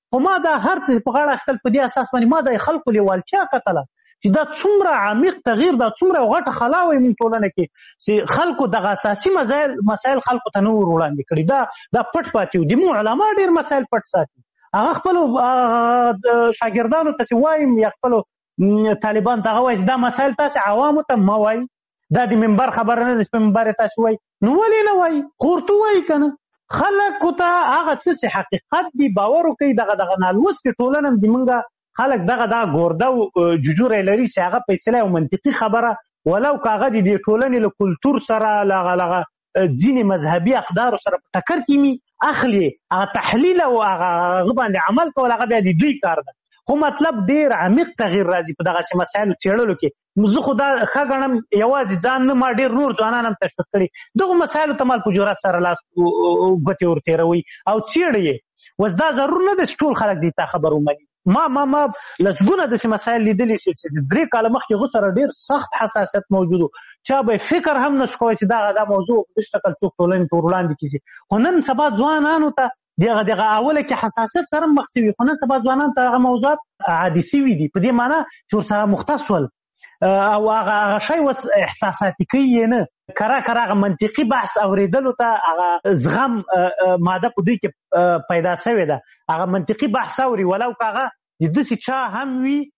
خو ما دا هر څه په غاړه اخیستل په دې اساس باندې ما د خلکو لیوالتیا کتله چې دا څومره عمیق تغییر دا څومره غټه خلا وي موږ ټولنه کې چې خلکو دغه اساسي مسایل مسایل خلکو ته نور وړاندې کړي دا دا پټ پاتې و. د مو علما ډېر مسایل پټ ساتي. هغه خپل شاګردانو ته وایم یا خپل طالبان ته وایي دا مسایل تاسو عوامو ته ما وایي، دا د منبر خبره نه ده، په منبر تاسو وایي. نو ولې نه وایي؟ خورته وایي کنه خلکو ته هغه څه حقیقت دی باور کوي. دغه دغه نالوستې ټولنه د موږ خلک دغه دا ګورده او ججوره لري چې هغه فیصله او منطقي خبره ولو کاغه د ټولنې له کلتور سره لغه لغه ځینې مذهبي اقدارو سره په ټکر کې می اخلي هغه تحلیل او هغه باندې عمل کول هغه بیا د دوی کار ده. خو مطلب ډیر عمیق تغییر راځي په دغه مسایلو څېړلو کې. زه خو دا ښه ګڼم یوازې ځان نه ما ډېر نور ځوانان هم تشویق کړي دغو مسایلو ته مال په جرات سره لاس ګوتې ورتېروي او څېړي یې. اوس دا ضرور نه ده چې ټول خلک دې ته خبر ومني. ما ما ما لسګونه داسې مسایل لیدلي چې درې کاله مخکې هغو سره ډېر سخت حساسیت موجود و، چا به فکر هم نه شو کوی چې دا دا موضوع په دې شکل څوک ټولنې ته ور وړاندې کړي. خو نن سبا ځوانانو ته دغه دغه اوله کې حساسیت سره مخ شوي، خو نن سبا ځوانان ته هغه موضوعات عادي شوي دي په دې معنی چې ورسره مختص ول او هغه شی اوس احساساتي کوي یې نه، کره کره هغه منطقي بحث اورېدلو ته هغه زغم ماده په دوی کې پیدا شوې ده. هغه منطقي بحث اوري ولو که هغه د داسې چا هم وي